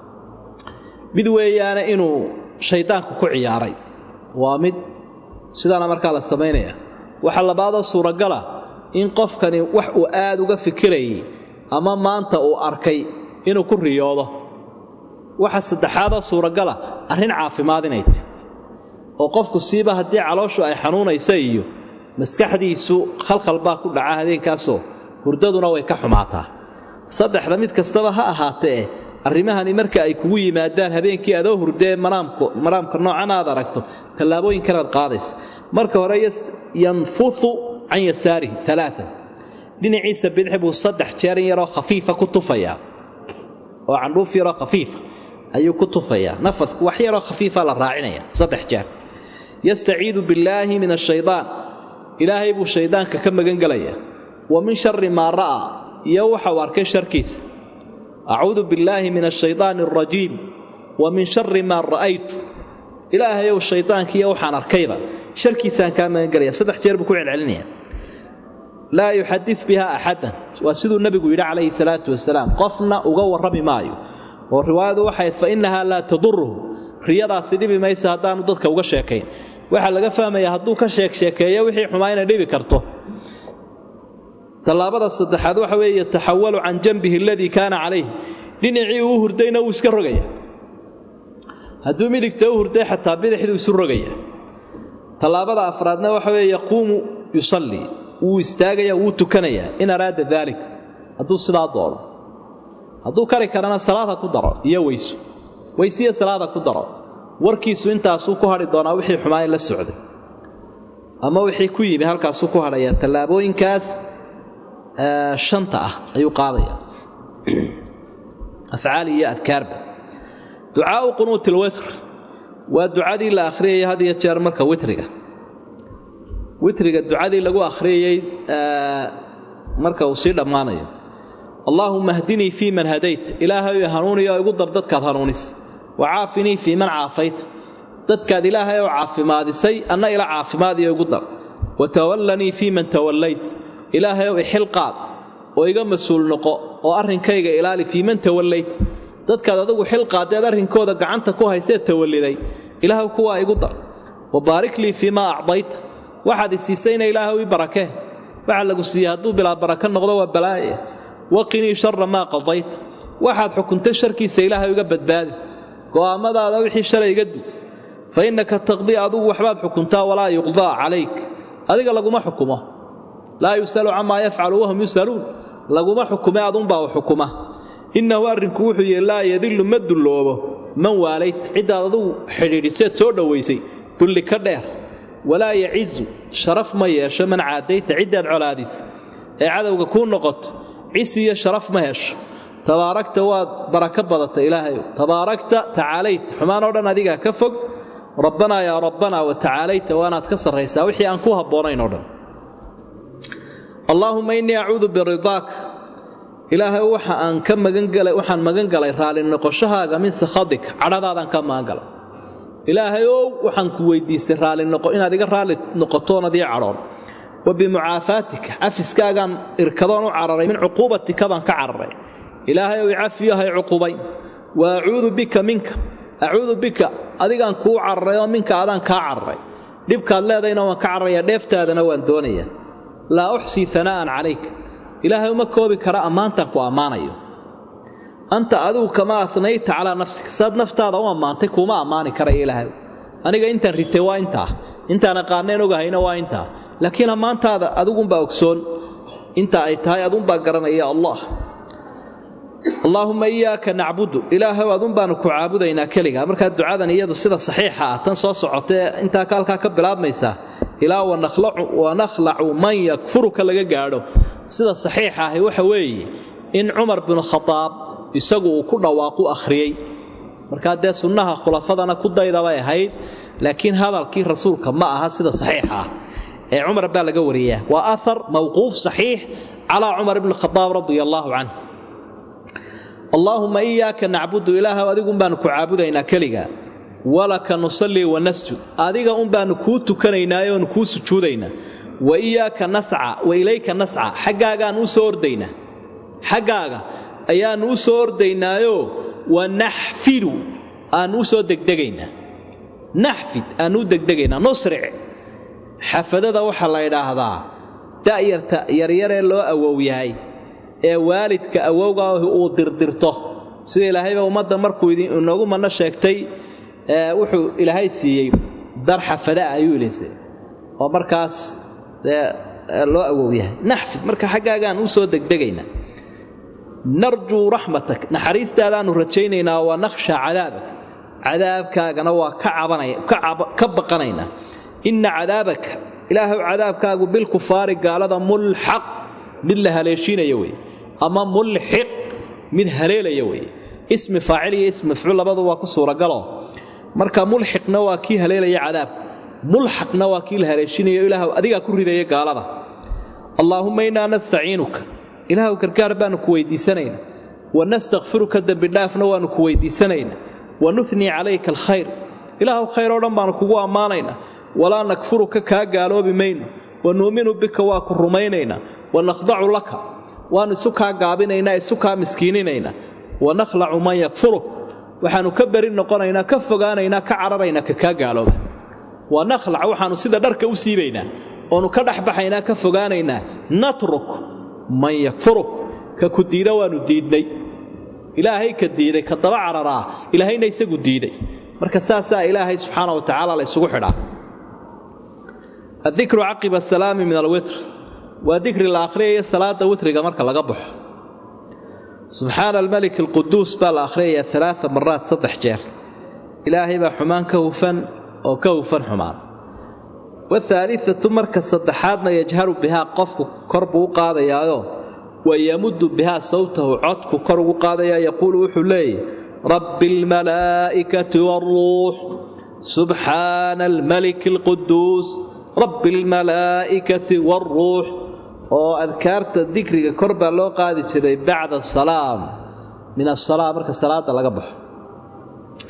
mid weeyaana inuu shaydaanku ku ciyaaray waa mid sidana marka la sameeynaya waxa labaad suuragal ah in qofkani wax uu aad uga fikiray ama maanta uu arkay inuu ku riyoodo waxa saddexaad suuragal ah arrin caafimaad inayd oo qofku siiba hadii calooshu ay xanuunayso iyo maskaxdiisu khalkhal baa ku dhaca habeenkaas hurdaduna way ka xumaataa saddexda mid kastaba ha ahaatee arrimahani marka ay kugu yimaadaan habeenkii adoo hurdee maraamka noocan aad aragto talaabooyin kala qaadaysa marka hore yanfuthu an yasaarihi thalatha dhinaciisa bidix buu saddex jeer yaro khafiifa ku tufaya oo candhuuf yaro khafiifa ayuu ku tufaya nafadku wax yaro khafiifa la raacinaya saddex jeer yastaciidu billaahi min ash-shaytaan ilaahay buu shaydaanka ka magan galaya wa min sharri ma raa iyo waxa uu arkay sharkiisa أعوذ بالله من الشيطان الرجيم ومن شر ما رأيت إلهي والشيطان كي يوحان أركيبا شركي سان كان من قرية صدح جرب كوع العلنية لا يحدث بها أحدا وسيد النبي قيل عليه الصلاة والسلام قفنا وقوى الرمي مايو والرواية وحيث فإنها لا تضره رياضة سيدي ما يساعدان ضدك وقشاكين وحال لقى فاما يهدوك شاكيا وحي حماينا ديبي كرتو طلابada saddexaad waxa weeye taxawalu can janbihi alladhi kana alayhi dhinacii uu hurdayna uu iska rogaya haduu midigta uu hurday xataa bidixdu isu rogaya talaabada afraadna waxa weeye yaquumu yusalli uu istaagaya uu tukanaya in araada dhalik haduu sidaa doono haduu kari karana salaada ku daro iyo weysiya salaada ku daro warkiisu intaas uu ku hari doona wixii xumaay la socday ama wixii ku yimi halkaas uu ku haraya talaabooyinkaas shanta ayuu qaadaya afcaaliya adkaarba ducaa qunuutul witr waa ducadii la akhriyay hadiya jeer marka witriga ducadii lagu akhriyay marka uu sii dhamaanayo Allahumma hdini fi man hadayt ilaahay hanuuniyo igu dardadkaad hanuunis wa aafini fi man aafayt dadkaad ilaahay oo caafimaadisay anna ila caafimaadiyo ugu dar watawallanii fii man tawallayt ilaahay oo ixil qaad oo iga mas-uul noqo oo arrinkayga ilaali fii man tawallayt dadkaad adigu xil qaadeed arrinkooda gacanta ku haysee tawalliday ilaahay kuwaa igu dar wabaarik lii fii maa acdayta waxaad isiisayna ilaahay ii barakee waxa lagu siiyey hadduu bilaa baraka noqdo waa balaaye waqinii sharra maa qadayta waxaad xukuntay sharkiisa ilaahay iga badbaadi go'aamadaada wixii shalay iga dug fa innaka taqdii adugu waxbaad xukuntaa walaa yuqdaa calayk adiga laguma xukumo laa yusalu camaa yafcalu wahum yusaluun laguma xukume adunbaa u xukuma innahu arrinku wuxuu yihi laa yadillu ma dulloobo man waalayt ciddaad adugu xidhiidhiseed soo dhowaysay dulli ka dheer walaa yacizu sharaf ma yeesho man caadayta ciddaad colaadis ee cadowga kuu noqoto cisi iyo sharaf ma hesho tabaarakta waad baraka badata ilaahayow tabaarakta tacaalayta xumaan oo dhan adigaa ka fog rabbanaa yaa rabbanaa wa tacaalayta waanaad ka sarraysaa wixii aan ku habboonayn oo dhan allaahumma innii acuudu biridaaka ilaahay waxaan magan galay raalli noqoshahaaga min sakhadik cadhadaadaan ka magan galay ilaahay ow waxaan ku weydiistay raalli noqo inaad iga raalli noqotoonad ii cadhoon wa bimucaafaatika cafiskaagaan irkadoon u cararay min cuquubatika baan ka cararay ilaahay ow icafiyahay cuqubayn wa acuudu bika minka acuudu bika adigaan kuu cararay oo minka adaan kaa cararay dhibkaad leedayna waan ka cararayaa dheeftaadana waan doonayaa laa uxsii hanaa'an calayka ilaahay uma koobi kara ammaantaan ku ammaanayo anta adigu kamaa anayta calaa nafsika saad naftaada u ammaantay kuuma ammaani karaya ilaahay aniga intaan ritay waa intaan aqaaneen ogahayna waa intaa laakiin ammaantaada adigunbaa ogsoon inta ay tahay adunbaa garanaya allah allaahumma iyaaka nacbudu ilaahay adun baanu ku caabudaynaa keligaa markaa ducadan iyadu sida saxiixa ah tan soo socotee intaa halkaa ka bilaabmaysaa ilaa wanakhlacu man yakfuruka laga gaadho sida saxiixa ahi waxa weeye in cumar binu khadaab isagu uu ku dhawaaqu akhriyey markaa dee sunnaha khulafadana ku daydabay ahayd laakiin hadalkii rasuulka ma aha sida saxiixa ah ee cumar baa laga wariyaa waa athar mawquuf saxiix calaa cumar ibni khadaab radia allaahu canhu allaahumma iyaaka nacbudu ilaahay adigun baanu ku caabudaynaa keligaa walaka nusallii wanasjud adiga un baanu kuu tukanaynaa oonu kuu sujuudaynaa wa iyaaka nasca wa ilayka nasca xaggaagaan u soo ordaynaa xaggaaga ayaannu u soo ordaynaayo wanaxfidu aannu u soo degdegaynaa naxfid aannu u degdegaynaa nusric xafadada waxaa la idhaahdaa da'yarta yaryaree loo awow yahay ee waalidka awowga uu dirdirto sida ilaahayba ummadda markuu inoogu manno sheegtay wuxuu ilaahay siiyey dar xafada ayuu ilaysay oo markaas loo awow yahay naxfid marka xaggaagaan u soo degdegaynaa narjuu raxmatak naxariistaadaannu rajaynaynaa waa nakhsha cadaabak cadaabkaagana waa ka baqanaynaa inna cadaabaka ilaahay cadaabkaagu bilkufaari gaalada mulxaq mid la haleeshiinaya wey ama mulxiq mid haleelaya wey ismi faacil iyo ismi mafcuul labadu waa ku suuragalo marka mulxiqna waa kii haleelaya cadaabka mulxaqna waa kii la haleeshinayo ilaahay adigaa ku ridaya gaalada allaahumma innaa nastaciinuka ilaahay gargaar baanu ku weydiisanaynaa wa nastaghfiruka dambi dhaafna waanu ku weydiisanaynaa wa nufnii calayka alkhayr ilaahay khayr oo dhan baanu kugu ammaanaynaa walaa nakfuruka kaa gaaloobi mayno wa nu'minu bika waa ku rumaynaynaa wa nakhdacu laka waanu isu kaa gaabinaynaa isu kaa miskiininaynaa wa nakhlacu man yakfuruk waxaanu ka beri noqonaynaa ka fogaanaynaa ka cararaynaa ka kaa gaalooba wa nakhlac waxaanu sida dharka u siibaynaa oonu ka dhexbaxaynaa ka fogaanaynaa natruk man yakfuruk ka ku diida waanu diidnay ilaahay ka diiday ka daba cararaa ilaahayna isagu diiday marka saasaa ilaahay subxaana wa tacaala la isugu xidhaa adikru caqiba asalaami min alwitr waa dikri la akhriyaya salaada witriga marka laga baxo subxaana almalik alquduus baa la akhriyayaa 3 maraat 3 jeer ilaahay baa xumaan ka hufan oo ka hufan xumaan والثالثة مركز صدحاتنا يجهر بها قفك كرب قاضيايو ويمد بها صوته عدك كرب قاضيا يقول وحلي رب الملائكة والروح سبحان الملك القدوس رب الملائكة والروح وأذكرت الذكر كرب لو قاضي سيدي بعد الصلاة من الصلاة مركز الصلاة لقبح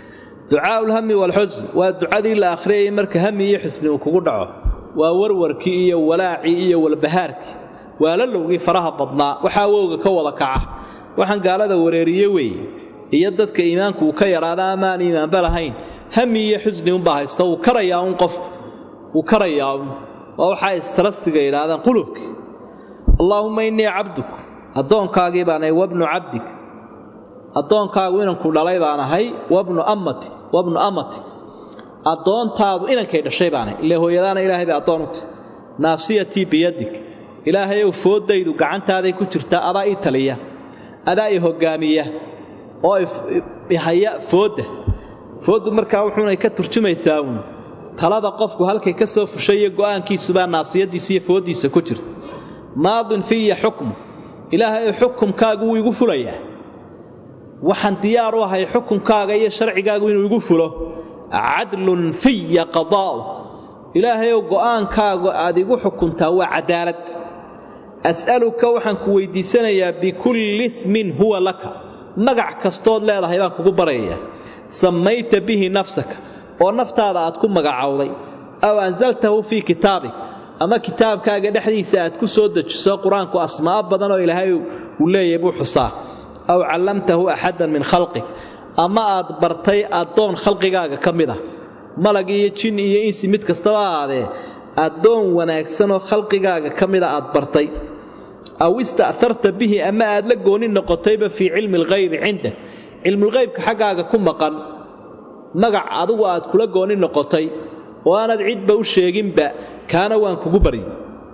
ducaa ulhammi walxusn waa ducadii la akhriyay marka hami iyo xusni uu kugu dhaco waa warwarkii iyo walaacii iyo walbahaarkii waa la lowgii faraha badnaa waxaa wowga ka wada kaca waxaan gaalada wareeriye weeye iyo dadka iimaanku uu ka yaraada amaan iimaanba lahayn hami iyo xusni unbaa haysta uu karayaa un qof uu karayaa un waa waxaa istrastiga yidhaahdaan qulubkii allaahumma innii cabduk addoonkaagii baan ahay wabnu cabdik addoonkaagu inanku dhalay baan ahay wabnu amati addoontaadu inankay dhashay baan ahay ilaa hooyadaana ilaahay bay addoon u tahay naasiyatii biyadik ilaahayow fooddaydu gacantaaday ku jirtaa adaa ii taliya adaa ii hoggaamiya oo ihaya fooddu markaa wuxuunay ka turjumaysaa uun talada qofku halkay ka soo fushay iyo go'aankiisubaa naasiyadiisa iyo fooddiisa ku jirta maadin fiya xukmu ilaahayow xukumkaagu wuu igu fulayaa waxaan diyaar u ahay xukunkaaga iyo sharcigaagu inuu igu fulo cadlun fiya qadaa'u ilaahayow go'aankaagu aad igu xukuntaa waa cadaalad as'aluka waxaan ku weydiisanayaa bikulli ismin huwa laka magac kastood leedahay baan kugu barayaa sammayta bihi nafsaka oo naftaada aad ku magacowday aw anzaltahu fii kitaabik ama kitaabkaaga dhexdiisa aad ku soo dejiso qur-aanku asmaa badan oo ilaahay uu leeyahay buu xusaa aw callamtahu axadan min khalqik ama aad bartay addoon khalqigaaga ka mid ah malag iyo jin iyo insi mid kastaba ahaadee addoon wanaagsan oo khalqigaaga ka mida aad bartay aw ista'harta bihi ama aad la gooni noqotayba fii cilmi alghaybi cindak cilmulghaybka xaggaaga ku maqan magac adigu aad kula gooni noqotay oo aanad cidba u sheeginba kaana waan kugu baryi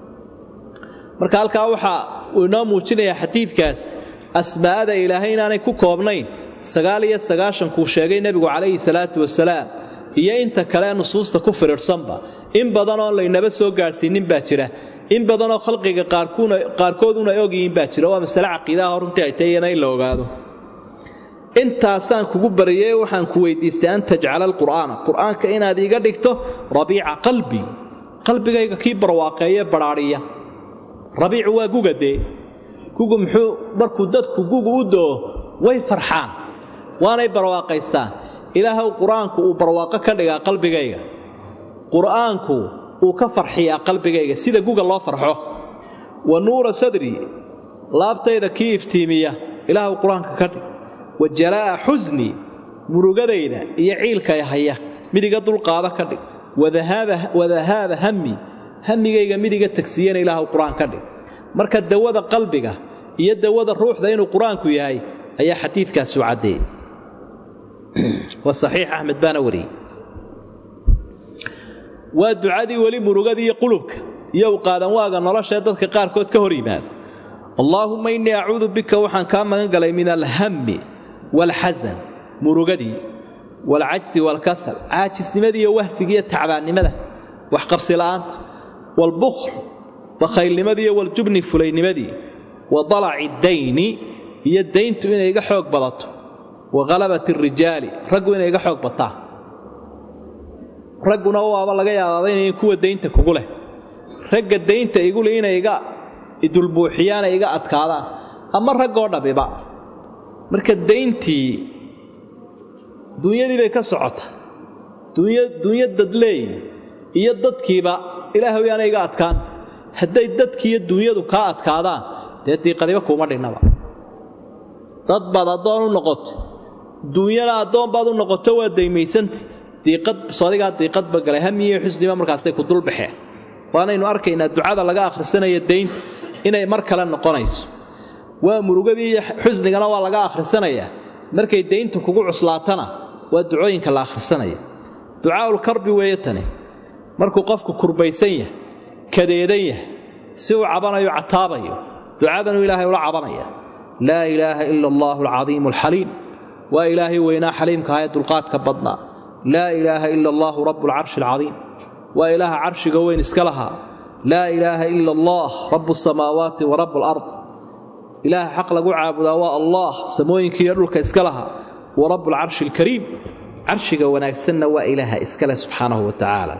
marka halkaa waxaa uu inoo muujinayaa xadiidkaas asmaa'ada ilaahay inaanay ku koobnayn 99 kuu sheegay nebigu calayhi salaatu wasalaam iyo inta kale nusuusta ku firirsanba in badanoo laynaba soo gaadhsiinin baa jira in badanoo khalqiga qaarkooduna ogyihiin baa jira waa masale caqiidaha runtii ay tahayna in la ogaado intaasaan kugu bariyey waxaan ku weydiistay an tajcala qur'aanka inaad iga dhigto rabiica qalbigayga kii barwaaqeeye badhaadhiya rabiicu waa gugadee gugu muxuu markuu dadku gugu u doo way farxaan waanay barwaaqaystaan ilaahow qur-aanku uu barwaaqo ka dhigaa qalbigayga qur'aanku uu ka farxiyaa qalbigayga sida guga loo farxo wa nuura sadri laabtayda kii iftiimiya ilaahow qur-aanka ka dhig wa jalaa'a xusni murugadayda iyo ciilkay haya midiga dulqaada ka dhig wadahaaba hammigayga midiga tagsiyana ilaahow qur-aan ka dhig marka dawada qalbiga iyo dawada ruuxda inuu qur-aanku yahay ayaa xadiidkaasi u caddeeyey وصحيح أحمد بن وري ودعادي ولي مرغدي قلوبك يو قادن واغا نولشا ددك قاركود كهوريمان اللهم إني أعوذ بك وحن كان غلي من الهم والحزن مرغدي والعجز والكسل عاجز نمدي وهسيغي تعبان نمده وحقبس الآن والبخل بخيل نمدي والجبن فلي نمدي وضلع الدين هي الدين تبين يغا خوق بدته وغلبة الرجال رجو إنه يجحق بطاه رجونا هو أبغى لقى يا بين يكون الدين تكقوله رج الدين تيقول إنه يجا يدل بوحيانا يجا أتكالا أما رجونا ببع مرك الدين تي دنيا دي بكسعة دنيا ددلي يدد كيبا إله هو يعني يجا أتكان هدا يدد كي الدنيا دو كات كذا تأتي قريبا كومارينا با dad baad adoon u noqoto duunyada adoon baad u noqoto waa daymaysanta diiqad bagalay hamiye xusniba markaas ay ku dul baxeen waanaynu arkaynaa ducada laga akhrisanayo deyn inay mar kale noqonayso waa murugadii xusnigana waa laga akhrisanayaa markay deyntu kugu cuslaatana waa ducooyinka la akhrisanaya ducaaul karbi weeytane markuu qofku kurbaysan yahay kadeedan yahay si uu cabanayo cataabayo ducadanu ilaahay ula cabanaya لا إله إلا الله العظيم الحليم وإلهي وإنا حليم كهاية القات كبضنا لا إله إلا الله رب العرش العظيم وإله عرش قوين اسكلها لا إله إلا الله رب السماوات ورب الأرض إله حق لقو عابد الله سموين كيرلك اسكلها ورب العرش الكريم عرش قوين اكسن وإله اسكله سبحانه وتعالى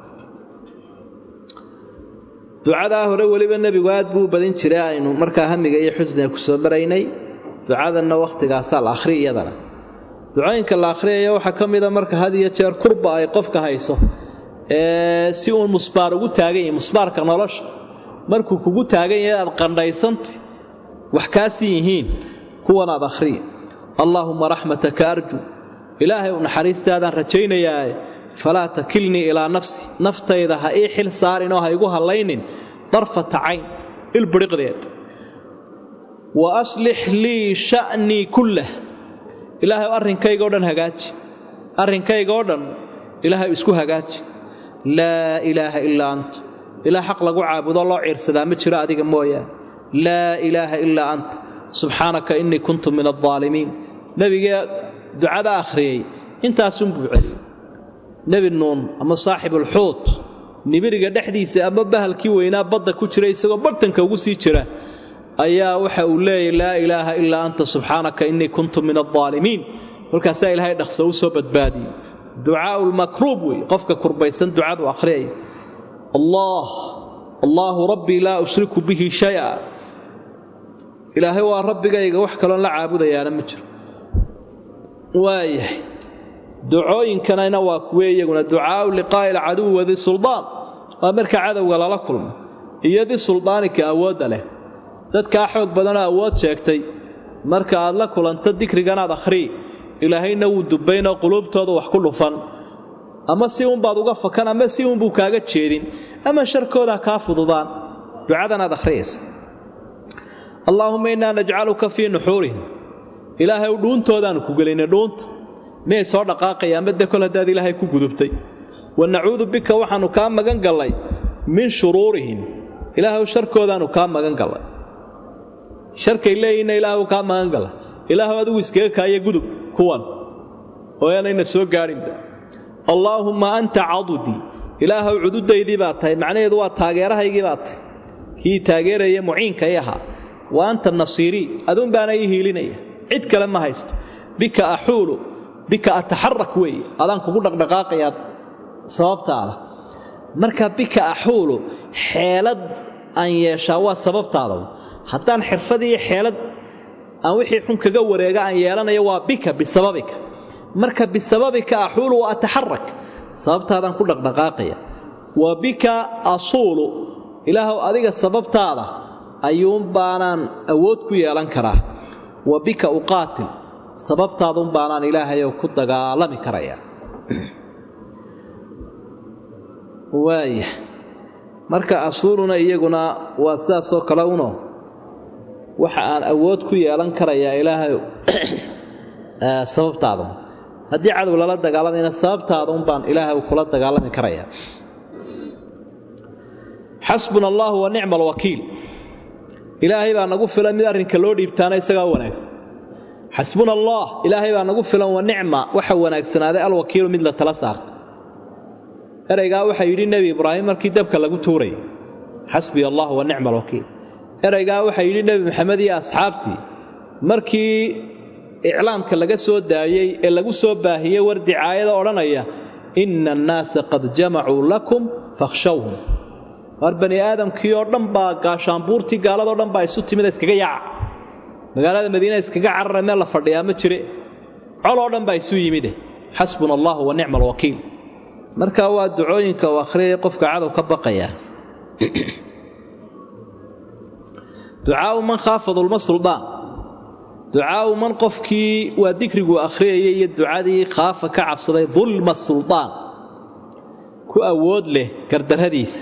ducada hore waliba nabigu aad buu badin jiray inuu marka hamiga iyo xusniga ku soo baraynay ducadana waqtigaas la akhriyo yadana ducooyinka la akhriyayo waxa kamida marka had iyo jeer kurba ay qofka hayso si uu musbaar ugu taagan yahay musbaarka nolosha markuu kugu taagan yahay aad qandhaysantay wax kaasi yihiin kuwan aad akhriyo allahumma rahmataka arju ilaahay u naxariistaadan rajaynayaa falaa takilni ilaa nafsi naftayda ha ii xil saarin oo ha igu halaynin darfata cayn ilbiriqdeed wa aslix lii sha'ni kullah ilaahay arrinkayga oo dhan hagaaji arrinkayga oo dhan ilaahay isku hagaaji laa ilaaha illaa anta ilaa xaq lagu caabudo loo ciirsadaa ma jiro adiga mooyaan laa ilaaha illaa anta subxaanaka innii kuntu min adaalimiin nabiga ducada akhriyay intaasun buu celiyay nabi nuun ama saaxibulxuut nibiriga dhexdiisa ama bahalkii weynaa badda ku jira isagoo bartanka ugu sii jira ayaa waxa uu leeyahay laa ilaaha illaa anta subxaanaka innii kuntu min adaalimiin halkaasaa ilaahay dhaqso u soo badbaadiyey ducaa'u lmakruub wey qofka kurbaysan ducadu akhriyay allaahu rabbii laa ushriku bihi shay'a ilaahay waa rabbigayga wax kaloon la caabudayaana ma jiro waayahay ducooyinkanayna waa kuwe iyaguna ducaa'u liqaa'i alcaduwi wadi suldaan waa marka cadowga lala kulmo iyo di suldaanika awoodda leh dadkaa xoog badanoo awood sheegtay marka aad la kulanto dikriganaad akhrii ilaahayna wuu dubaynoo quluubtooda wax ku dhufan ama si unbaad uga fakan ama si unbuu kaaga jeedin ama sharkooda kaa fududaan ducadanaad akhriyaysa allaahumma innaa najcaluka fii nuxuurihim ilaahay u dhuuntoodaanu ku gelinay dhuunta miyay soo dhaqaaqayaan badda kol haddaad ilaahay ku gudubtay wa nacuudu bika waxaannu kaa magan gallay min shuruurihim ilaahay sharkoodaannu kaa magan gallay sharkay leeyihinna ilaahay kaa magan gallay ilaahay adigu iskaga kaaya gudub kuwan oo aanayna soo gaadhinba allaahumma anta cadudii ilaahay cududaydii baa tahay macnaheedu waa taageerahaygii baa tahay kii taageeraya muciinkay ahaa wa anta nasiirii aduun baana ii hiilinaya cid kale ma haysto bika axuulu bika ataxarak weeye adaan kugu dhaqdhaqaaqayaa sababtaada marka bika axuulu xeelad aan yeeshaa waa sababtaada haddaan xirfad iyo xeelad aan wixii xun kaga wareega aan yeelanayo waa bika bisababika marka bisababika axuulu wa ataxarak sababtaadaan ku dhaqdhaqaaqaya wa bika asuulu ilaahow adiga sababtaada ayuun baanaan awood ku yeelan karaa wa bika uqaatil sababtaadun baanaan ilaahayow ku dagaalami karaya waaya marka asuuluna iyaguna waa sidaasoo kale uno waxa aan awood ku yeelan karayaa ilaahayow sababtaadun haddii cadow lala dagaalamayna sababtaadun baan ilaahay kula dagaalami karaya xasbuna allaahu wa nicma alwakiil ilaahay baa nagu filan mid arrinka loo dhiibtaana isagaa wanaagsan xasbuna allah ilaahay baa nagu filan wa nicma waxa wanaagsanaaday alwakiilu mid la tala saarto eraygaa waxaa yidhi nebi ibraahim markii dabka lagu tuuray xasbiya allah wa nicma alwakiil eraygaa waxaa yidhi nebi maxamed iyo asxaabtii markii iclaamka laga soo daayey ee lagu soo baahiyey war dicaayada odhanaya inna annaasa qad jamacuu lakum fakhshawhum war bani aadamkii oo dhan baa gaashaanbuurtii gaaladoo dhan baa isu timida iskaga yaaca magaalada madiina iskaga carara meel la fadhiyaa ma jire col oo dhan baa isu yimide xasbuna allahu wa nicma alwakiil markaa waa ducooyinka uu akhriyay qofka cadow ka baqaya ducaau man khaafa dulma suldaan ducaau man qofkii waa dikriguu akhriyayay iyo ducadii khaafa ka cabsaday dulma suldaan ku awood leh gardarradiisa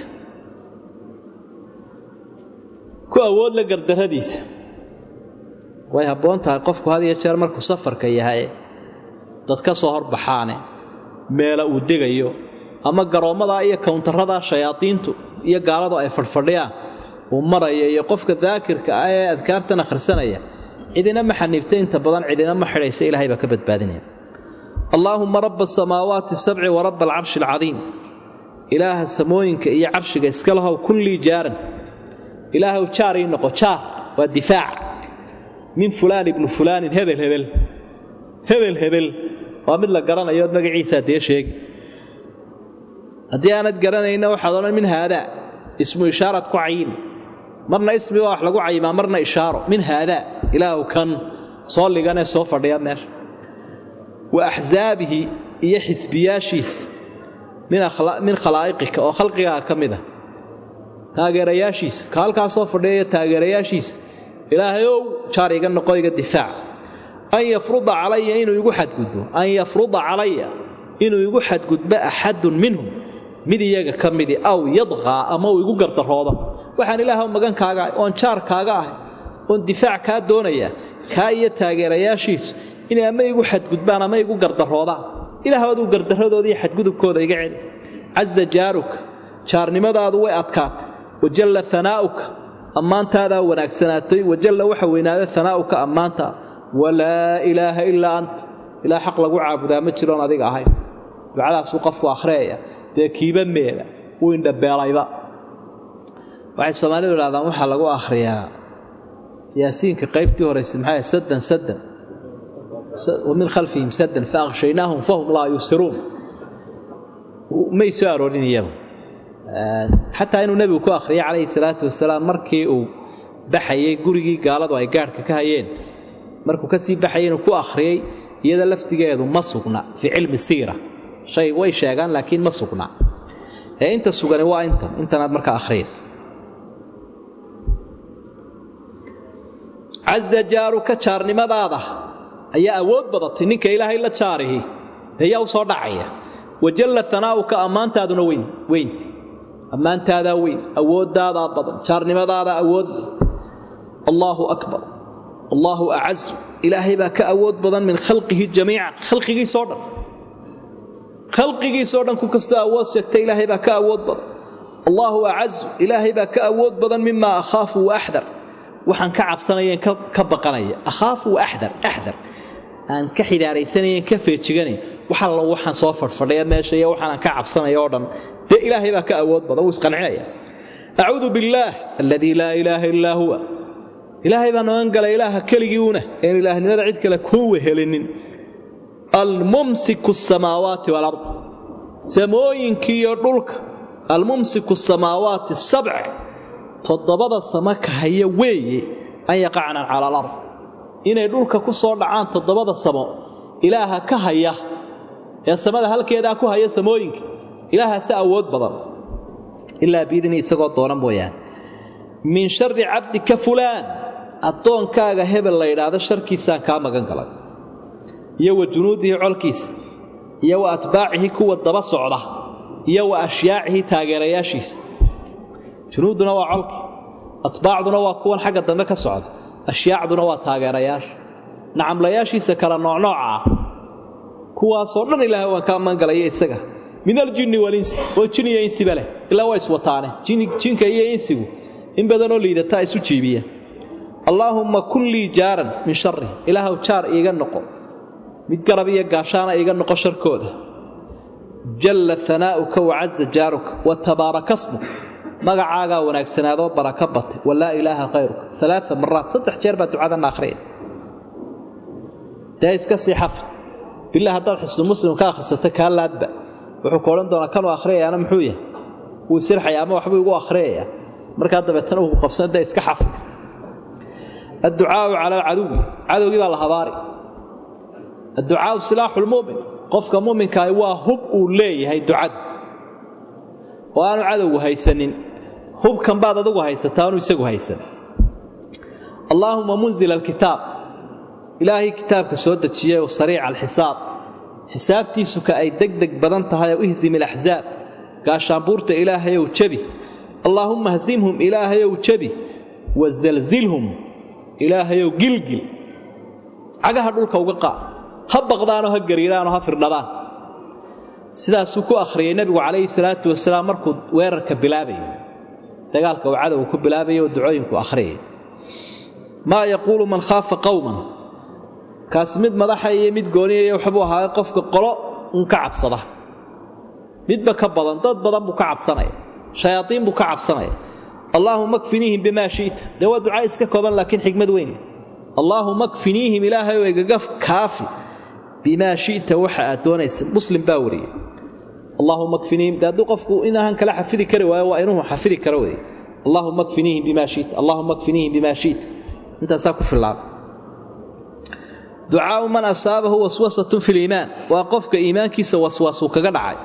way habboon tahay qofku had iyo jeer markuu safarka yahay dad ka soo horbaxaane meela uu degayo ama garoommada iyo kowntarada shayaadiintu iyo gaaladu ay fadhfadhiyaan uu maraya iyo qofka daakirka ah ee adkaartan akhrisanaya cidina ma xaniibta inta badan cidina ma xidhaysa ilaahay baa ka badbaadinaya allaahumma rabba asamaawaati sabci wa rabba alcarshi alcadiim ilaaha samooyinka iyo carshiga iska lahow kullii jaaran ilaahu jaar ii noqo jaar waa difaac min fulaan ibnu fulaanin hebel waa mid la garanayo magaciisa dee sheegi haddii aanad garanayna waxaad odhan min haadaa ismu ishaarad ku cayin marna ismi waa wax lagu cayimaa marna ishaaro min haadaa ilaahu kan soo liganee soo fadhiya meesha وأحزابه إيا حزبياشيس من خلائقك أو خلقها كمدة تاغيرياشيس كالكا صفر دي تاغيرياشيس إلهيو شاريقا نقويق الدفاع أن يفرض علي إنه يقحد قدو أن يفرض علي إنه يقحد قد أحد منهم مدي يجا كمدي أو يضغى أما يقر الروضة وحان إلهو مقان كاقا وان شار كاقا وان دفاع كادونيا كاية تاغيرياشيس إنه أما يقحد قدبان أما يقر الروضة إلهو ذو قرد الروضة دي حد قدب كودا يقعد عز جارك شار نمضى ذو أتكات وجل ثناؤك أمانت هذا ونكسناتي وجل وحوين هذا ثناؤك أمانت ولا إله إلا أنت إلا حق لقو عابدا مجرون هذيك أهين وعلى سوقف وآخرية دي كيبا ميلا وين دبيلا يبا وعي الصومالي والعظام وحا لقو آخرية ياسين كقيبتي ورسم حاجة سدا ومن خلفهم سدا فأغشيناهم فهم لا يسرون وما يسارون إياهم حتى إنه النبي كو أخرية عليه الصلاة والسلام مركي وبحيي قرقي قالوا أي قارك كهيين مركو كسي بحيين وكو أخرية يدا لفتقايدو ما سقنا في علم السيرة شيء way sheegan laakiin ma sugna inta sugan waa inta naad marka akhriis azza jaruka charnimadaada ayaa awood badatay ninka ilaahay la jaarihi ayaa u soo dhacaya wajalla thanaauka amaantaaduna weyn amaantaada weyn awoodaada badan charnimadaada awood Allahu akbar Allahu a'azz ilaahay baa ka awood badan min khalqihi jamii'an khalqihi soo dhan خلقي سودان كوكستا أود سكت إلهي بك أود بضن الله أعز إلهي بك أود بضن مما أخاف وأحذر وحن كعب سنين كبقنية أخاف وأحذر أن كحداري سنين كفيت شجني وحن الله وحن صافر فريا ماشي وحن كعب سنة يوردن ده إلهي بك أود بضن وسقنعية أعوذ بالله الذي لا إله إلا هو إلهي بنا أنقل إله كليونه يعني إله ندعيك لك هو هلنين الممسك السماوات والأرض سموين كي يردلك الممسك السماوات السبع تضبط السماك هي وي أن يقعنا على الأرض إن يردلك كسور دعان تضبط السماء إلها كهية يا السماء هل كيدا كهية سموين إلها سأود بضل إلا بإذنه سقط دوران بويان من شر عبدك فلان الطون كاغا هبل الله هذا الشر كيسان كاما قنقلق يو جنوده علكيس يو أتباعه كوة الضبص عضه يو أشياعه تاقرياشيس جنودنا وعلك أتباعنا وكون حق الدمك السعود أشياعنا وتاقرياش نعم لياشي سكر نوعا كوا صورنا إله وكان من قال يسقى من الجن والإنس والجن ينسي بله إلا ويس وطانه جن كي ينسي إن بدنوا لي دتايسو جيبيه اللهم كل جارا من شره إله وشار إيجان نقو متقربية قاشانا إيجان نقو شركوده جل ثناؤك وعز جارك وتبارك اسمك مقعاقا وناك سنادو بركبت ولا إله غيرك 3 مرات 6 جربة دعاءنا آخرين دايس كسي حفظ بالله هذا حسن مسلم كاخر ستكال لادبا وحكولان دونا كانوا آخرين أنا محوية ويصير حياما وحبو يقو آخرين مركا هذا بيتنوه وقفصان دايس كحفظ الدعاء على العدو عدو قبل الهضاري الدعاء سلاح المؤمن قفك مؤمن كايوا هب ولي هي دعاء وانا عدو هيسنين هب كان بعد ادو هيستان ويسغو هيسن اللهم منزل الكتاب الهي كتابك سو دجيه وسريع الحساب حسابتيسو كاي دغدغ بدن تهاي وهزم الاحزاب غاشامبورته الهي وجبي اللهم هزمهم الهي وجبي وزلزلهم إلهي وقلقل عقها دولك وقع هبقدانو هقريرانو هفردان سيداسو كو أخري النبي عليه الصلاة والسلام مركض ويرك بلابي دقالك وعدو كو بلابي ودعوين كو أخري ما يقول من خاف قوما كاسمد مضحي يمد قوني يوحبوها قفك قراء ونكعب صده مد بكبضان ضد بضان بكعب صنعي شياطين بكعب صنعي اللهم اكفنيهم بما شئت دوا دعاء اسكا كوبان لكن حكمه وين اللهم اكفنيهم الهي ويقف كافي بما شئت وحا دونيس مسلم باوري اللهم اكفنيهم دادو قفكو انها كلا حفظي كري وانه حفظي كروي اللهم اكفنيهم بما شئت اللهم اكفنيهم بما شئت انت ساكو في الله ducaau man asaabahu waswasatun fi liimaan waa qofka iimaankiisa waswaasuu kaga dhacay.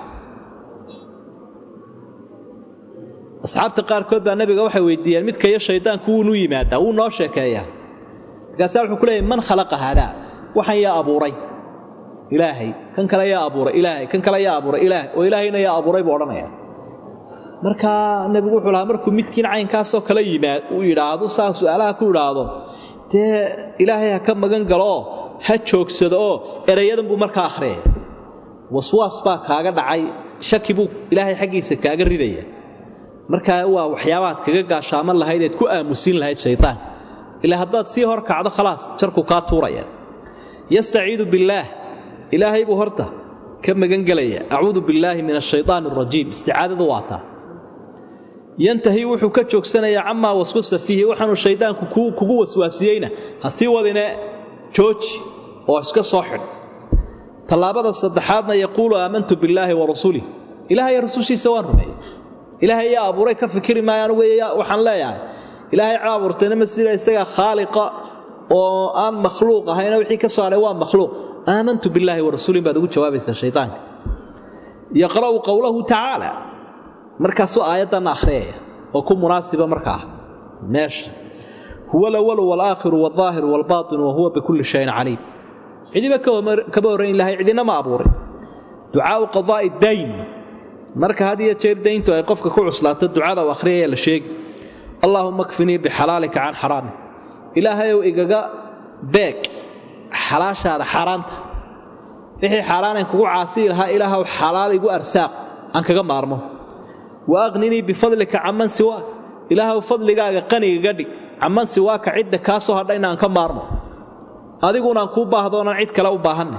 asxaabta qaarkood baa nabiga waxay weydiiyeen midka iyo shaydaanku wuu nu yimaadaa wuu noo sheekeeyaa markaasaa wuxuu ku leeyahay man khalaqa haadaa waxaan yaa abuuray ilaahay kan kale yaa abuuray ilaahay kan kale yaa abuuray ilaahay oo ilaahayna yaa abuuray buu odhanaya. markaa nabigu wuxuu lahaa markuu midkiin caynkaasoo kala yimaad uu yidhaahdo saa su'aalaha ku yidhaahdo dee ilaahay ha ka magan galo oo ha joogsado oo erayadan buu markaa akhriyay. waswaas baa kaaga dhacay shaki buu ilaahay xaggiisa kaaga ridaya markaa waa waxyaabaad kaga gaashaaman lahayd eed ku aamusin lahayd shaydaan ilaa haddaad sii hor kacdo khalaas jarku kaa tuuraya. yastaciidu billaah ilaahay buu horta ka magan gelaya acuudu billaahi min ashaytaan arajiim isticaadadu waataa. yantahi wuxuu ka joogsanayaa camaa waswasa fiihi waxaanuu shaydaanku kugu waswaasiyeyna ha sii wadine jooji oo iska soo xidh. tallaabada saddexaadna yaquulu aamantu billaahi wa rasulih ilaahay rasuushiisa waan rumeeyey ilaahay yaa abuuray ka fikiri maayo anigu waxaan leeyahay ilaahay caaburtayna ma sida isaga khaaliqa oo aan makhluuq ahayna wixii ka soo haray waa makhluuq aamantu billaahi wa rasulih baad ugu jawaabaysaa shaydaanka. yaqra'u qawlahu tacaala markaasuu aayaddan akhriyaya oo ku munaasiba markaa meesha huwa alawwalu walaakhiru waaldaahiru waalbaatinu wa huwa bikulli shayin caliim. cidiba kaba horrayn lahay cidina ma abuuray. ducaau qadaa'i dayn marka had iyo jeer dayntu ay qofka ku cuslaato ducada uu akhriyaya la sheegi allaahumma kfinii bixalaalika can xaraamik ilaahayow igaga beeg xalaashaada xaaraanta wixii xaaraanan kugu caasii lahaa ilaahow xalaal igu arsaaq aan kaga maarmo. wa aqninii bifadlika caman siwaak ilaahow fadligaaga qanigaga dhig caman siwaaka cidda kaa soo hadha inaan ka maarmo adiguna aan kuu baahdoonaan cid kale u baahanna.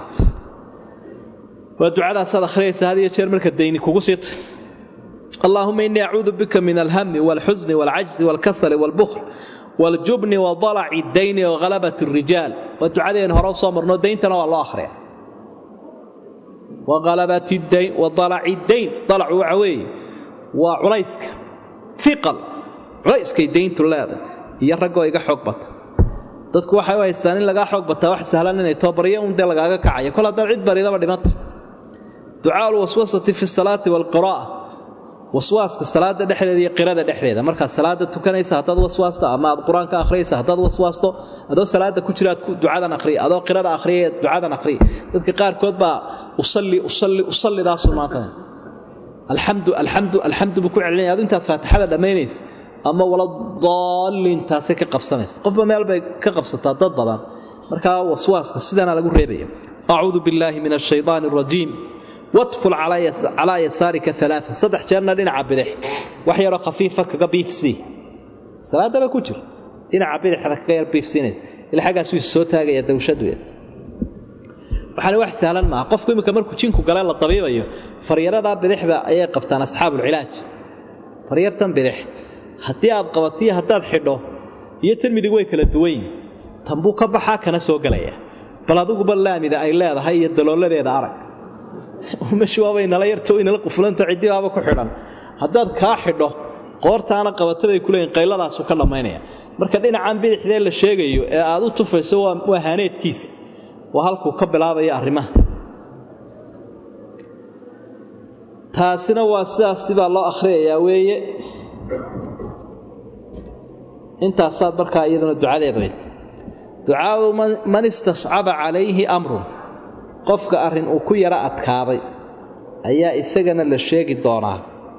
waa ducadaasaad akhriyaysa had iyo jeer marka dayni kugu siita. allaahumma innii acuudu bika min alhammi waalxusni waalcajzi waalkasali waalbukhl waljubni wadalaci dayni waghalabati arijaal. waa ducadeen hore u soo marno dayntana waa loo akhriya. waghalabati dayn wadalaci dayn dalacu waxa weeye waa culayska iqal culayskay dayntu leedahay iyo raggoo iga xoog bata. dadku waxay u haystaan in lagaa xoog bataa wax sahlan inay toobaryo un dee lagaaga kacayo kol haddaad cid baridaba dhimata. ducaa alwaswasati fi salaati waalqiraa'a waswaaska salaada dhexdeeda iyo qirada dhexdeeda markaad salaada tukanaysa haddaad waswaasto ama aad qur-aanka akhriyaysa haddaad waswaasto adoo salaada ku jiraad ducadan akhriya adoo qirada akhriya ducadan akhriya. dadka qaarkood baa usallidaas maanta alxamdu alxamdu alxamdu buu ku celinaya adu intaad faatixada dhammaynaysa ama wala daallintaasay ka qabsanaysa qofba meel bay ka qabsataa dad badan markaa waswaaska sidana lagu reebaya. acuudu billaahi min ashaytaani arajiim wadful calaa yasaarika alaaa saddex jeerna dhinaca bidix wax yaroo khafiifa kaga biifsii salaadaba ku jir dhinaca bidixda kaga yar biifsiinaysa ila xaggaasuu is soo taagaya dawshadu waxaana wax sahlan maaha qofku imika markuu jinku gale la dabiibayo faryaradaa bidixba ayay qabtaan asxaabulcilaaj. faryartan bidix haddii aad qabatiyo haddaad xidho iyo tan midig way kala duwan yihin tanbuu ka baxaa kana soo gelaya bal adiguba laamida ay leedahay iyo dalooladeeda arag mashuwaabay nala yarto inala quflanto cidibaaba ku xidhan haddaad kaa xidho qoortaana qabato bay ku leeyihin qayladaasu ka dhammaynaya. marka dhinacan bidixdee la sheegayo ee aad u tufayso waa haaneedkiisa waa halkuu ka bilaabaya arrimaha. taasina waa sidaas sibaa loo akhriyayaa weeye intaasaad markaa iyaduna ducadeedu ducaau man istascaba calayhi amrun qofka arrin uu ku yara adkaaday ayaa isagana la sheegi doonaa.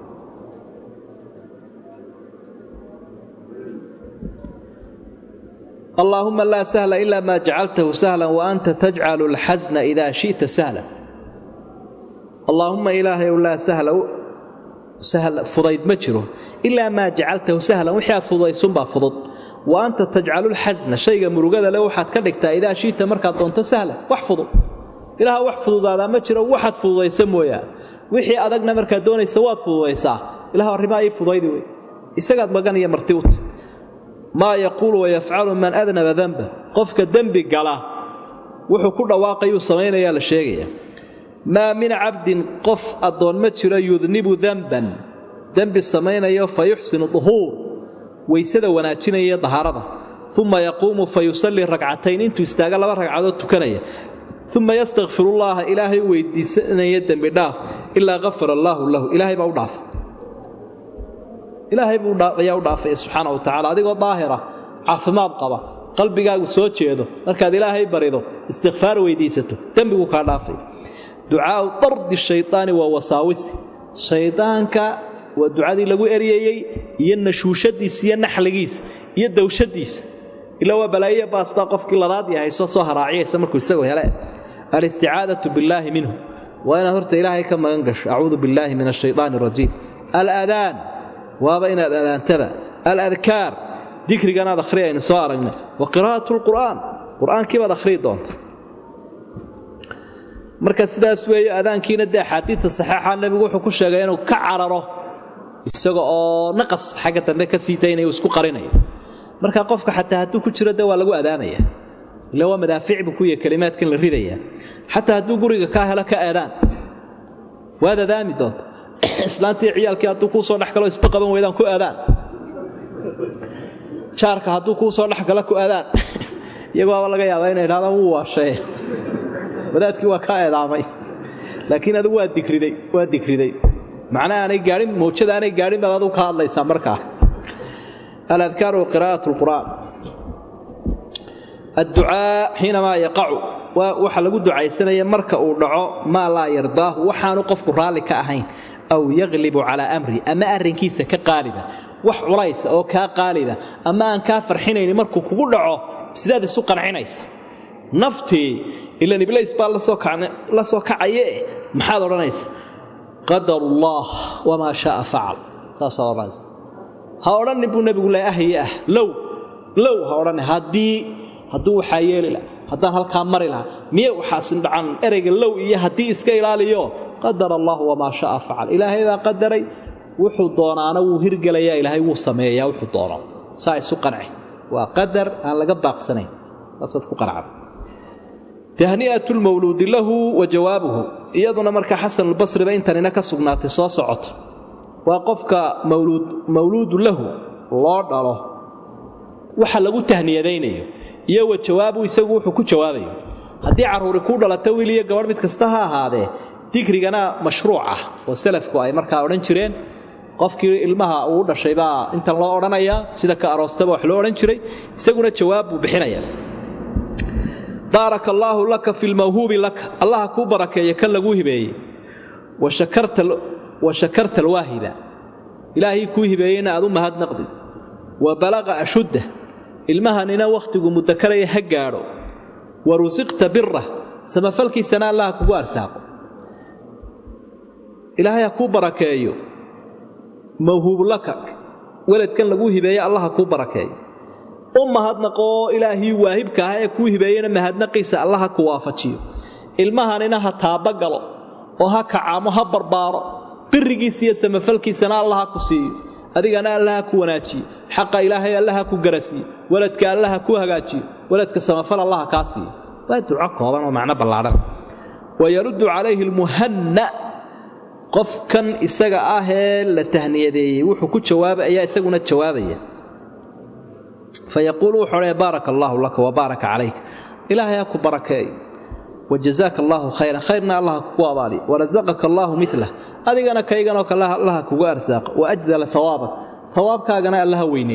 allaahumma laa sahla ilaa maa jacaltahu sahlan wa anta tajcalu alxasna idaa shi'ta sahlan. allaahumma ilaahayow laa sahla fudayd ma jiro ilaa maa jacaltahu sahlan wixii aad fududaysunbaa fudud wa anta tajcalu alxasna shayga murugada le waxaad ka dhigtaa idaa shi'ta markaad doonto sahlan wax fudud. ilaah wax fududaadaa ma jiro waxaad fududaysa mooyaa wixii adagna markaad doonaysa waad fududaysaa ilaah arrimaa ii fudaydi wey isagaad magan iyo marti u tahay. maa yaquulu wayafcalu man adnaba danba qofka dembi gala wuxuu ku dhawaaqayuu samaynayaa la sheegaya. maa min cabdin qof addoon ma jiro yudnibu danban dembi samaynayo fa yuxsinu duhuur waysada wanaajinaya dahaarada ثم يقوم فيصلي ركعتين انتو استاغ لبا ركعدود تكنيا ثم يستغفر الله إلهي ويديسنيا دنب داف إلا غفر الله له إلهي با وداف إلهي با وداف سبحانه وتعالى adigoo daahira caafimaad qaba qalbigaagu soo jeedo markaad ilaahay barido istighfar weydiisato dambigu ka dhaafay ducaa tardi shaytaani wa wasaawis shaytaanka wa ducadii lagu eriyay iyo nashuushadiisa iyo naxligiisa iyo dawshadiisa ila waa balaaye baasta qofkii ladaad yahay soo haraaciyaysa markuu isagoo helay al-isti'aadatu billahi minhu wa ina horta ilaahay ka magan gasho a'uudu billahi minash shaytaanir rajiim al-adaan wa bayna al-adantaba al-adhkar ذكرنا أخري إن صارنا وقراءة القرآن قرآن كيف أخري دون مركز سداس ويا أذان كينا ده حديث الصحيح عن النبي وحكوا شجعينه كعرره يسقى نقص حاجة تنبك سيتين يسقى قرينه مركز قفك حتى هتو كشرة ده ولا جو أذانية اللي هو مدافع بكوية كلمات كن الردية حتى هتو جوري كاهلا كأذان وهذا دامي دون إسلامتي عيال كاتو كوسو نحكلو يسبقون ويدان كو أذان شارك هادو كو soo dhaxgala ku aadaan iyagoo laga yaabaa inay raadaan uu waashay wadaadkii waa ka eedaamay laakiin adu waa dikriday macna aanay gaarin moojada aanay gaarin baad adu ka hadlaysaa markaa al-adhkar wa qiraa'atu al-qur'an ad-du'a حينما يقع waxa lagu ducaysanaya marka uu dhaco ma la yardaa waxaanu qofku raali ka ahayn aw yaglibu ala amri ama arrinkiisa ka qaaliba wax culays oo ka qaaliba ama aan ka farxinayn markuu kugu dhaco sidaad isu qancinaysa nafti ila iblis baa la soo kacay maxaad oranaysa qadarullah wama shaa fa'al tasaras ha oran nabigu leeyahay law ha oran haduu waxa yeelila haddaan halka mari laha miye waxaasin dhacan ereyga law iyo hadii iska ilaaliyo qadarullah wama shaa fa'al ilaahay baa qadaray wuxuu doonaana wuu hirgalayaa ilaahay wuu sameeyaa wuxuu doono saa isu qanci waa qadar aan laga baaqsanayn asad ku qaracad tahniyatul mawlud lahu wa jawabuhu iyaduna marka Hasan al-Basri ba intanina ka sugnaatay soo socota waa qofka mawlud lahu loo dhalo waxa lagu tahniyadeynayo iyo wa jawaabu isagu wuxuu ku jawaabayo hadii caruuri ku dhalato wiil iyo gabar mid kasta ha ahaadee dikrigana mashruuc ah oo salafku ay markaa oran jireen qofkii ilmaha uu dhashay baa inta loo oranaya sida ka aroostaba wax loo oran jiray isaguna jawaab uu bixinaya barakallahu laka fil mawhubi lak allah ku barakeeyo kan lagu hibeeyay wa shakarta alwahiba ilaahi ku hibeeyayna aad u mahad naqdi wa balaga ashudda ilmahanina waqtigu mudakaraya ha gaaro wa ruziqta birra samafalkiisana allah kugu arsaaqo ilaahay ku barakeeyo mawhub laka waladkan lagu hibeeyay allah ku barakeeyo mahadnaqo ilaahi waahibka ah ee ku hibeeyana mahadnaqiisa allah ku waafajiyo ilmahanina ha taabagalo oo ha kacaamo ha barbaaro birigiisa iyo samafalkiisana allah ku siiyo adigana allah ku wanaajiyo xaqa ilaahay allah ku garasiyo waladka allah ku hagaajiyo waladka samafal allah ka siiyo waa duco kooban oo macna ballaaran ويرد عليه المهنأ قف كان إساق لا تهنيدي وحو كجواب أيا إساقنا الجوابية فيقول وحو بارك الله لك وبارك عليك إلهي أكو بركي وجزاك الله خيرا خيرنا الله كوابالي ورزقك الله مثله هذه أنا كيغنوك الله كو أرزاق وأجزل ثوابك أنا الله ويني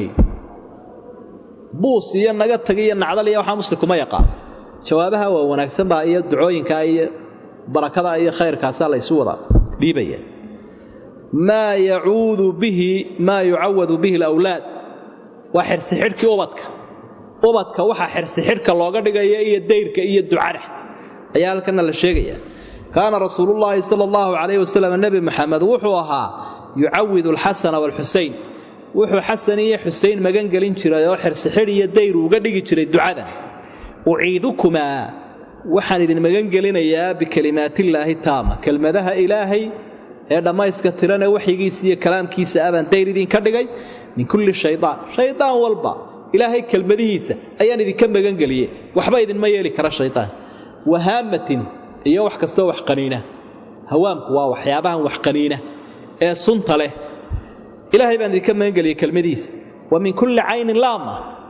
بوصي نغا تغي نعدل يا waxa muslimku ma yaqaan jawaabaha waa wanaagsan baa iyo ducooyinka iyo barakada iyo khayrkaas la isu wada dhiibaya ma yauudu bihi alawlad wa xirsixirki ubadka waxa xirsixirka looga dhigaya iyo deyrka iyo ducada ayaa halkan la sheegaya kaana rasuulullaahi sallallahu alayhi wasallam nabi maxamed wuxuu ahaa yuawidu alhasan wal husayn wuxuu xasan iyo xuseyn magan galin jiray oo xirsixir iyo dayr uga dhigi jiray ducada uciidukuma waxaan idin magan gelinayaa bi kalimaatillaahi taama kalmadaha ilaahay ee dhamayska tirana waxigiisa iyo kalaamkiisa aban dayr idin ka dhigay min kulli shaydaan walba ilaahay kalmadihiisa ayaan idin ka magan galiyay waxba idin ma yeeli kara shaydaan wahaamatin iyo wax kasto wax qaniina hawaamku waa waxyaabahan wax qaniina ee sunta leh إلهي بأن يكمل قال كلمديس ومن كل عين لامة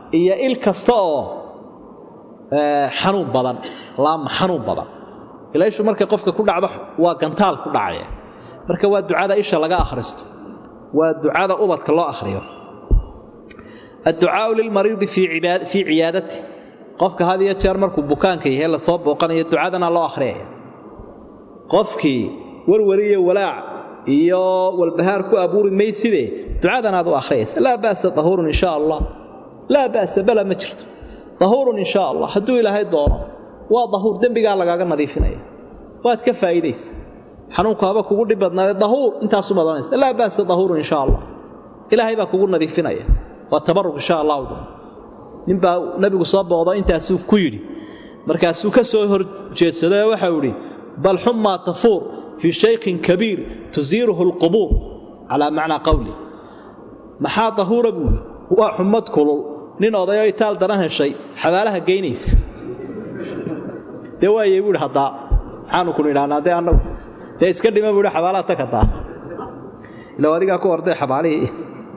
iyo il kasta oo xanuun badan laama xanuun badan ilaashu markay qofka ku dhacdo waa gantaal ku dhacaya marka waa ducada isha laga akhristo waa ducada ubadka loo akhriyo الدعاء للمريض في عيادته qofka had iyo jeer markuu bukaanka yahay la soo booqanayo ducadana loo akhriyo qofkii warwariyo walaac iyo walbahaar ku abuuri meyside ducadana aad u akhriyaysa la baas tahurun insha Allah la baas bala ma jirto tahurun insha Allah haduu ilaahay doono waa tahur dambiga lagaaga nadiifinaya waad ka faa'iideysa xanuunka haba kugu dhibadnaade tahur intaas u madanaysa la baas tahurun insha Allah ilaahay baa kugu nadiifinaya waa tabarruk insha Allah ninba nabigu soo booqdo intaas uu ku yiri markaas uu ka soo hor jeedsaday waxa uu yiri bal humma tafur fi shaykhin kabeer tuziruhu alqubur ala macna qawli maxa tahurabu wa humad kulul nin odayo itaal daran heshay xabaalaha geynaysa dewaayay buu hadaa waxaanu ku niraanaade annagu iska dhima buu xabaalaha takada ila wadiga ku orday xabaalihii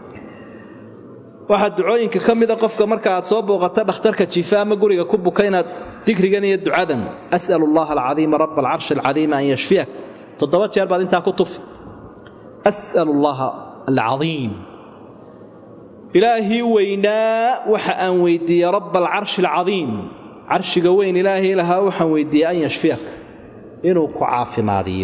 waxa ducooyinka kamida qofka marka aad soo booqato dhakhtarka jiifa ama guriga ku bukayna digrigan iyo ducadan as'alullaha al-azim rabb al-arsh al-azim an yashfiyak toddoba jeer baad inta ku tuf as'alullaha al-azim ilaahi weyna waxa aan weydiiyay rabb al-arsh al-azim arshiga weyn ilaahi laha waxaan weydiiyay an yashfiyak inuu ku caafimaadiyo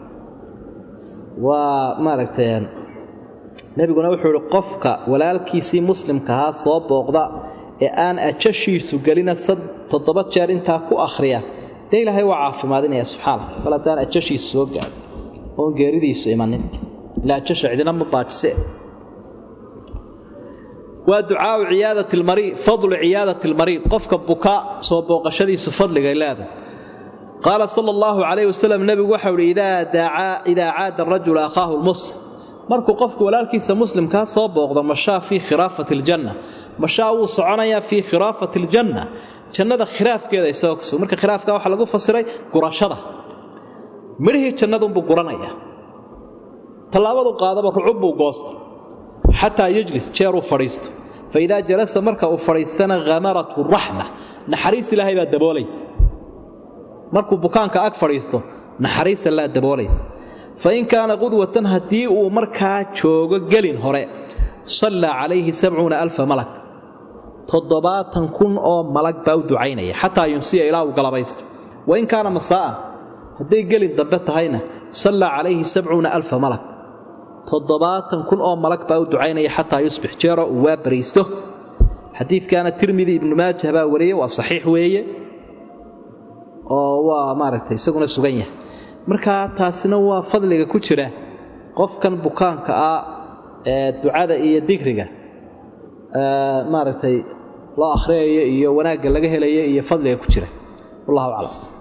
waa maaragteen nabiguna wuxuu yiri qofka walaalkiisii muslimka ah soo booqda ee aan ajashiisu galina toddoba jeer inta ku akhriya de ilaahay waa caafimaadinaya subhanahu wala taan ajashiisu soo gaar oo geeridiisu imanin la ajasha cidina ma baajise waa ducaa ciyaadati al-marid fadl ciyaadati al-marid qofka buka soo booqashadiisu fadliga ilaada قال صلى الله عليه وسلم نبي waxa uu ida aada ar-rajul akhahu al-muslim markuu qofku walaalkiisa muslimka soo booqdo mashaa fi khirafati al-janna mashaa uu soconaya fi khirafati al-janna jannada khiraafkeeda isoo marka khiraafka waxa lagu fasiray gurashada midhii jannadu buu guranaya talaabadu qaadaba rucub buu goosto hatta yajlis jeeru fariisto فإذا جلس marka uu fariistana ghamaratu rahma naxariis ilaahay baa daboolaysa markuu bukaanka ag fariisto naxariis la daboolaysa فإن كان قدوة هدي ومركا جوجو جلين هراء صلى عليه 70,000 ملك تضباط كن أو ملك بود عينيه حتى يمسي إلى وقلبيست وإن كان مساء هدي جلين ضبط هينا صلى عليه 70,000 ملك تضباط كن أو ملك بود عينيه حتى يصبح جرا وبريسته حديث كان الترمذي ابن ماجه باوريه وصحيح ويه أو ما رأيت يسقون السجية marka taasina waa fadliga ku jira qofkan bukaanka ah ee ducada iyo digriga maaragtay loo akhriyo iyo wanaagga laga helayo iyo fadliga ku jira wallahu a'lam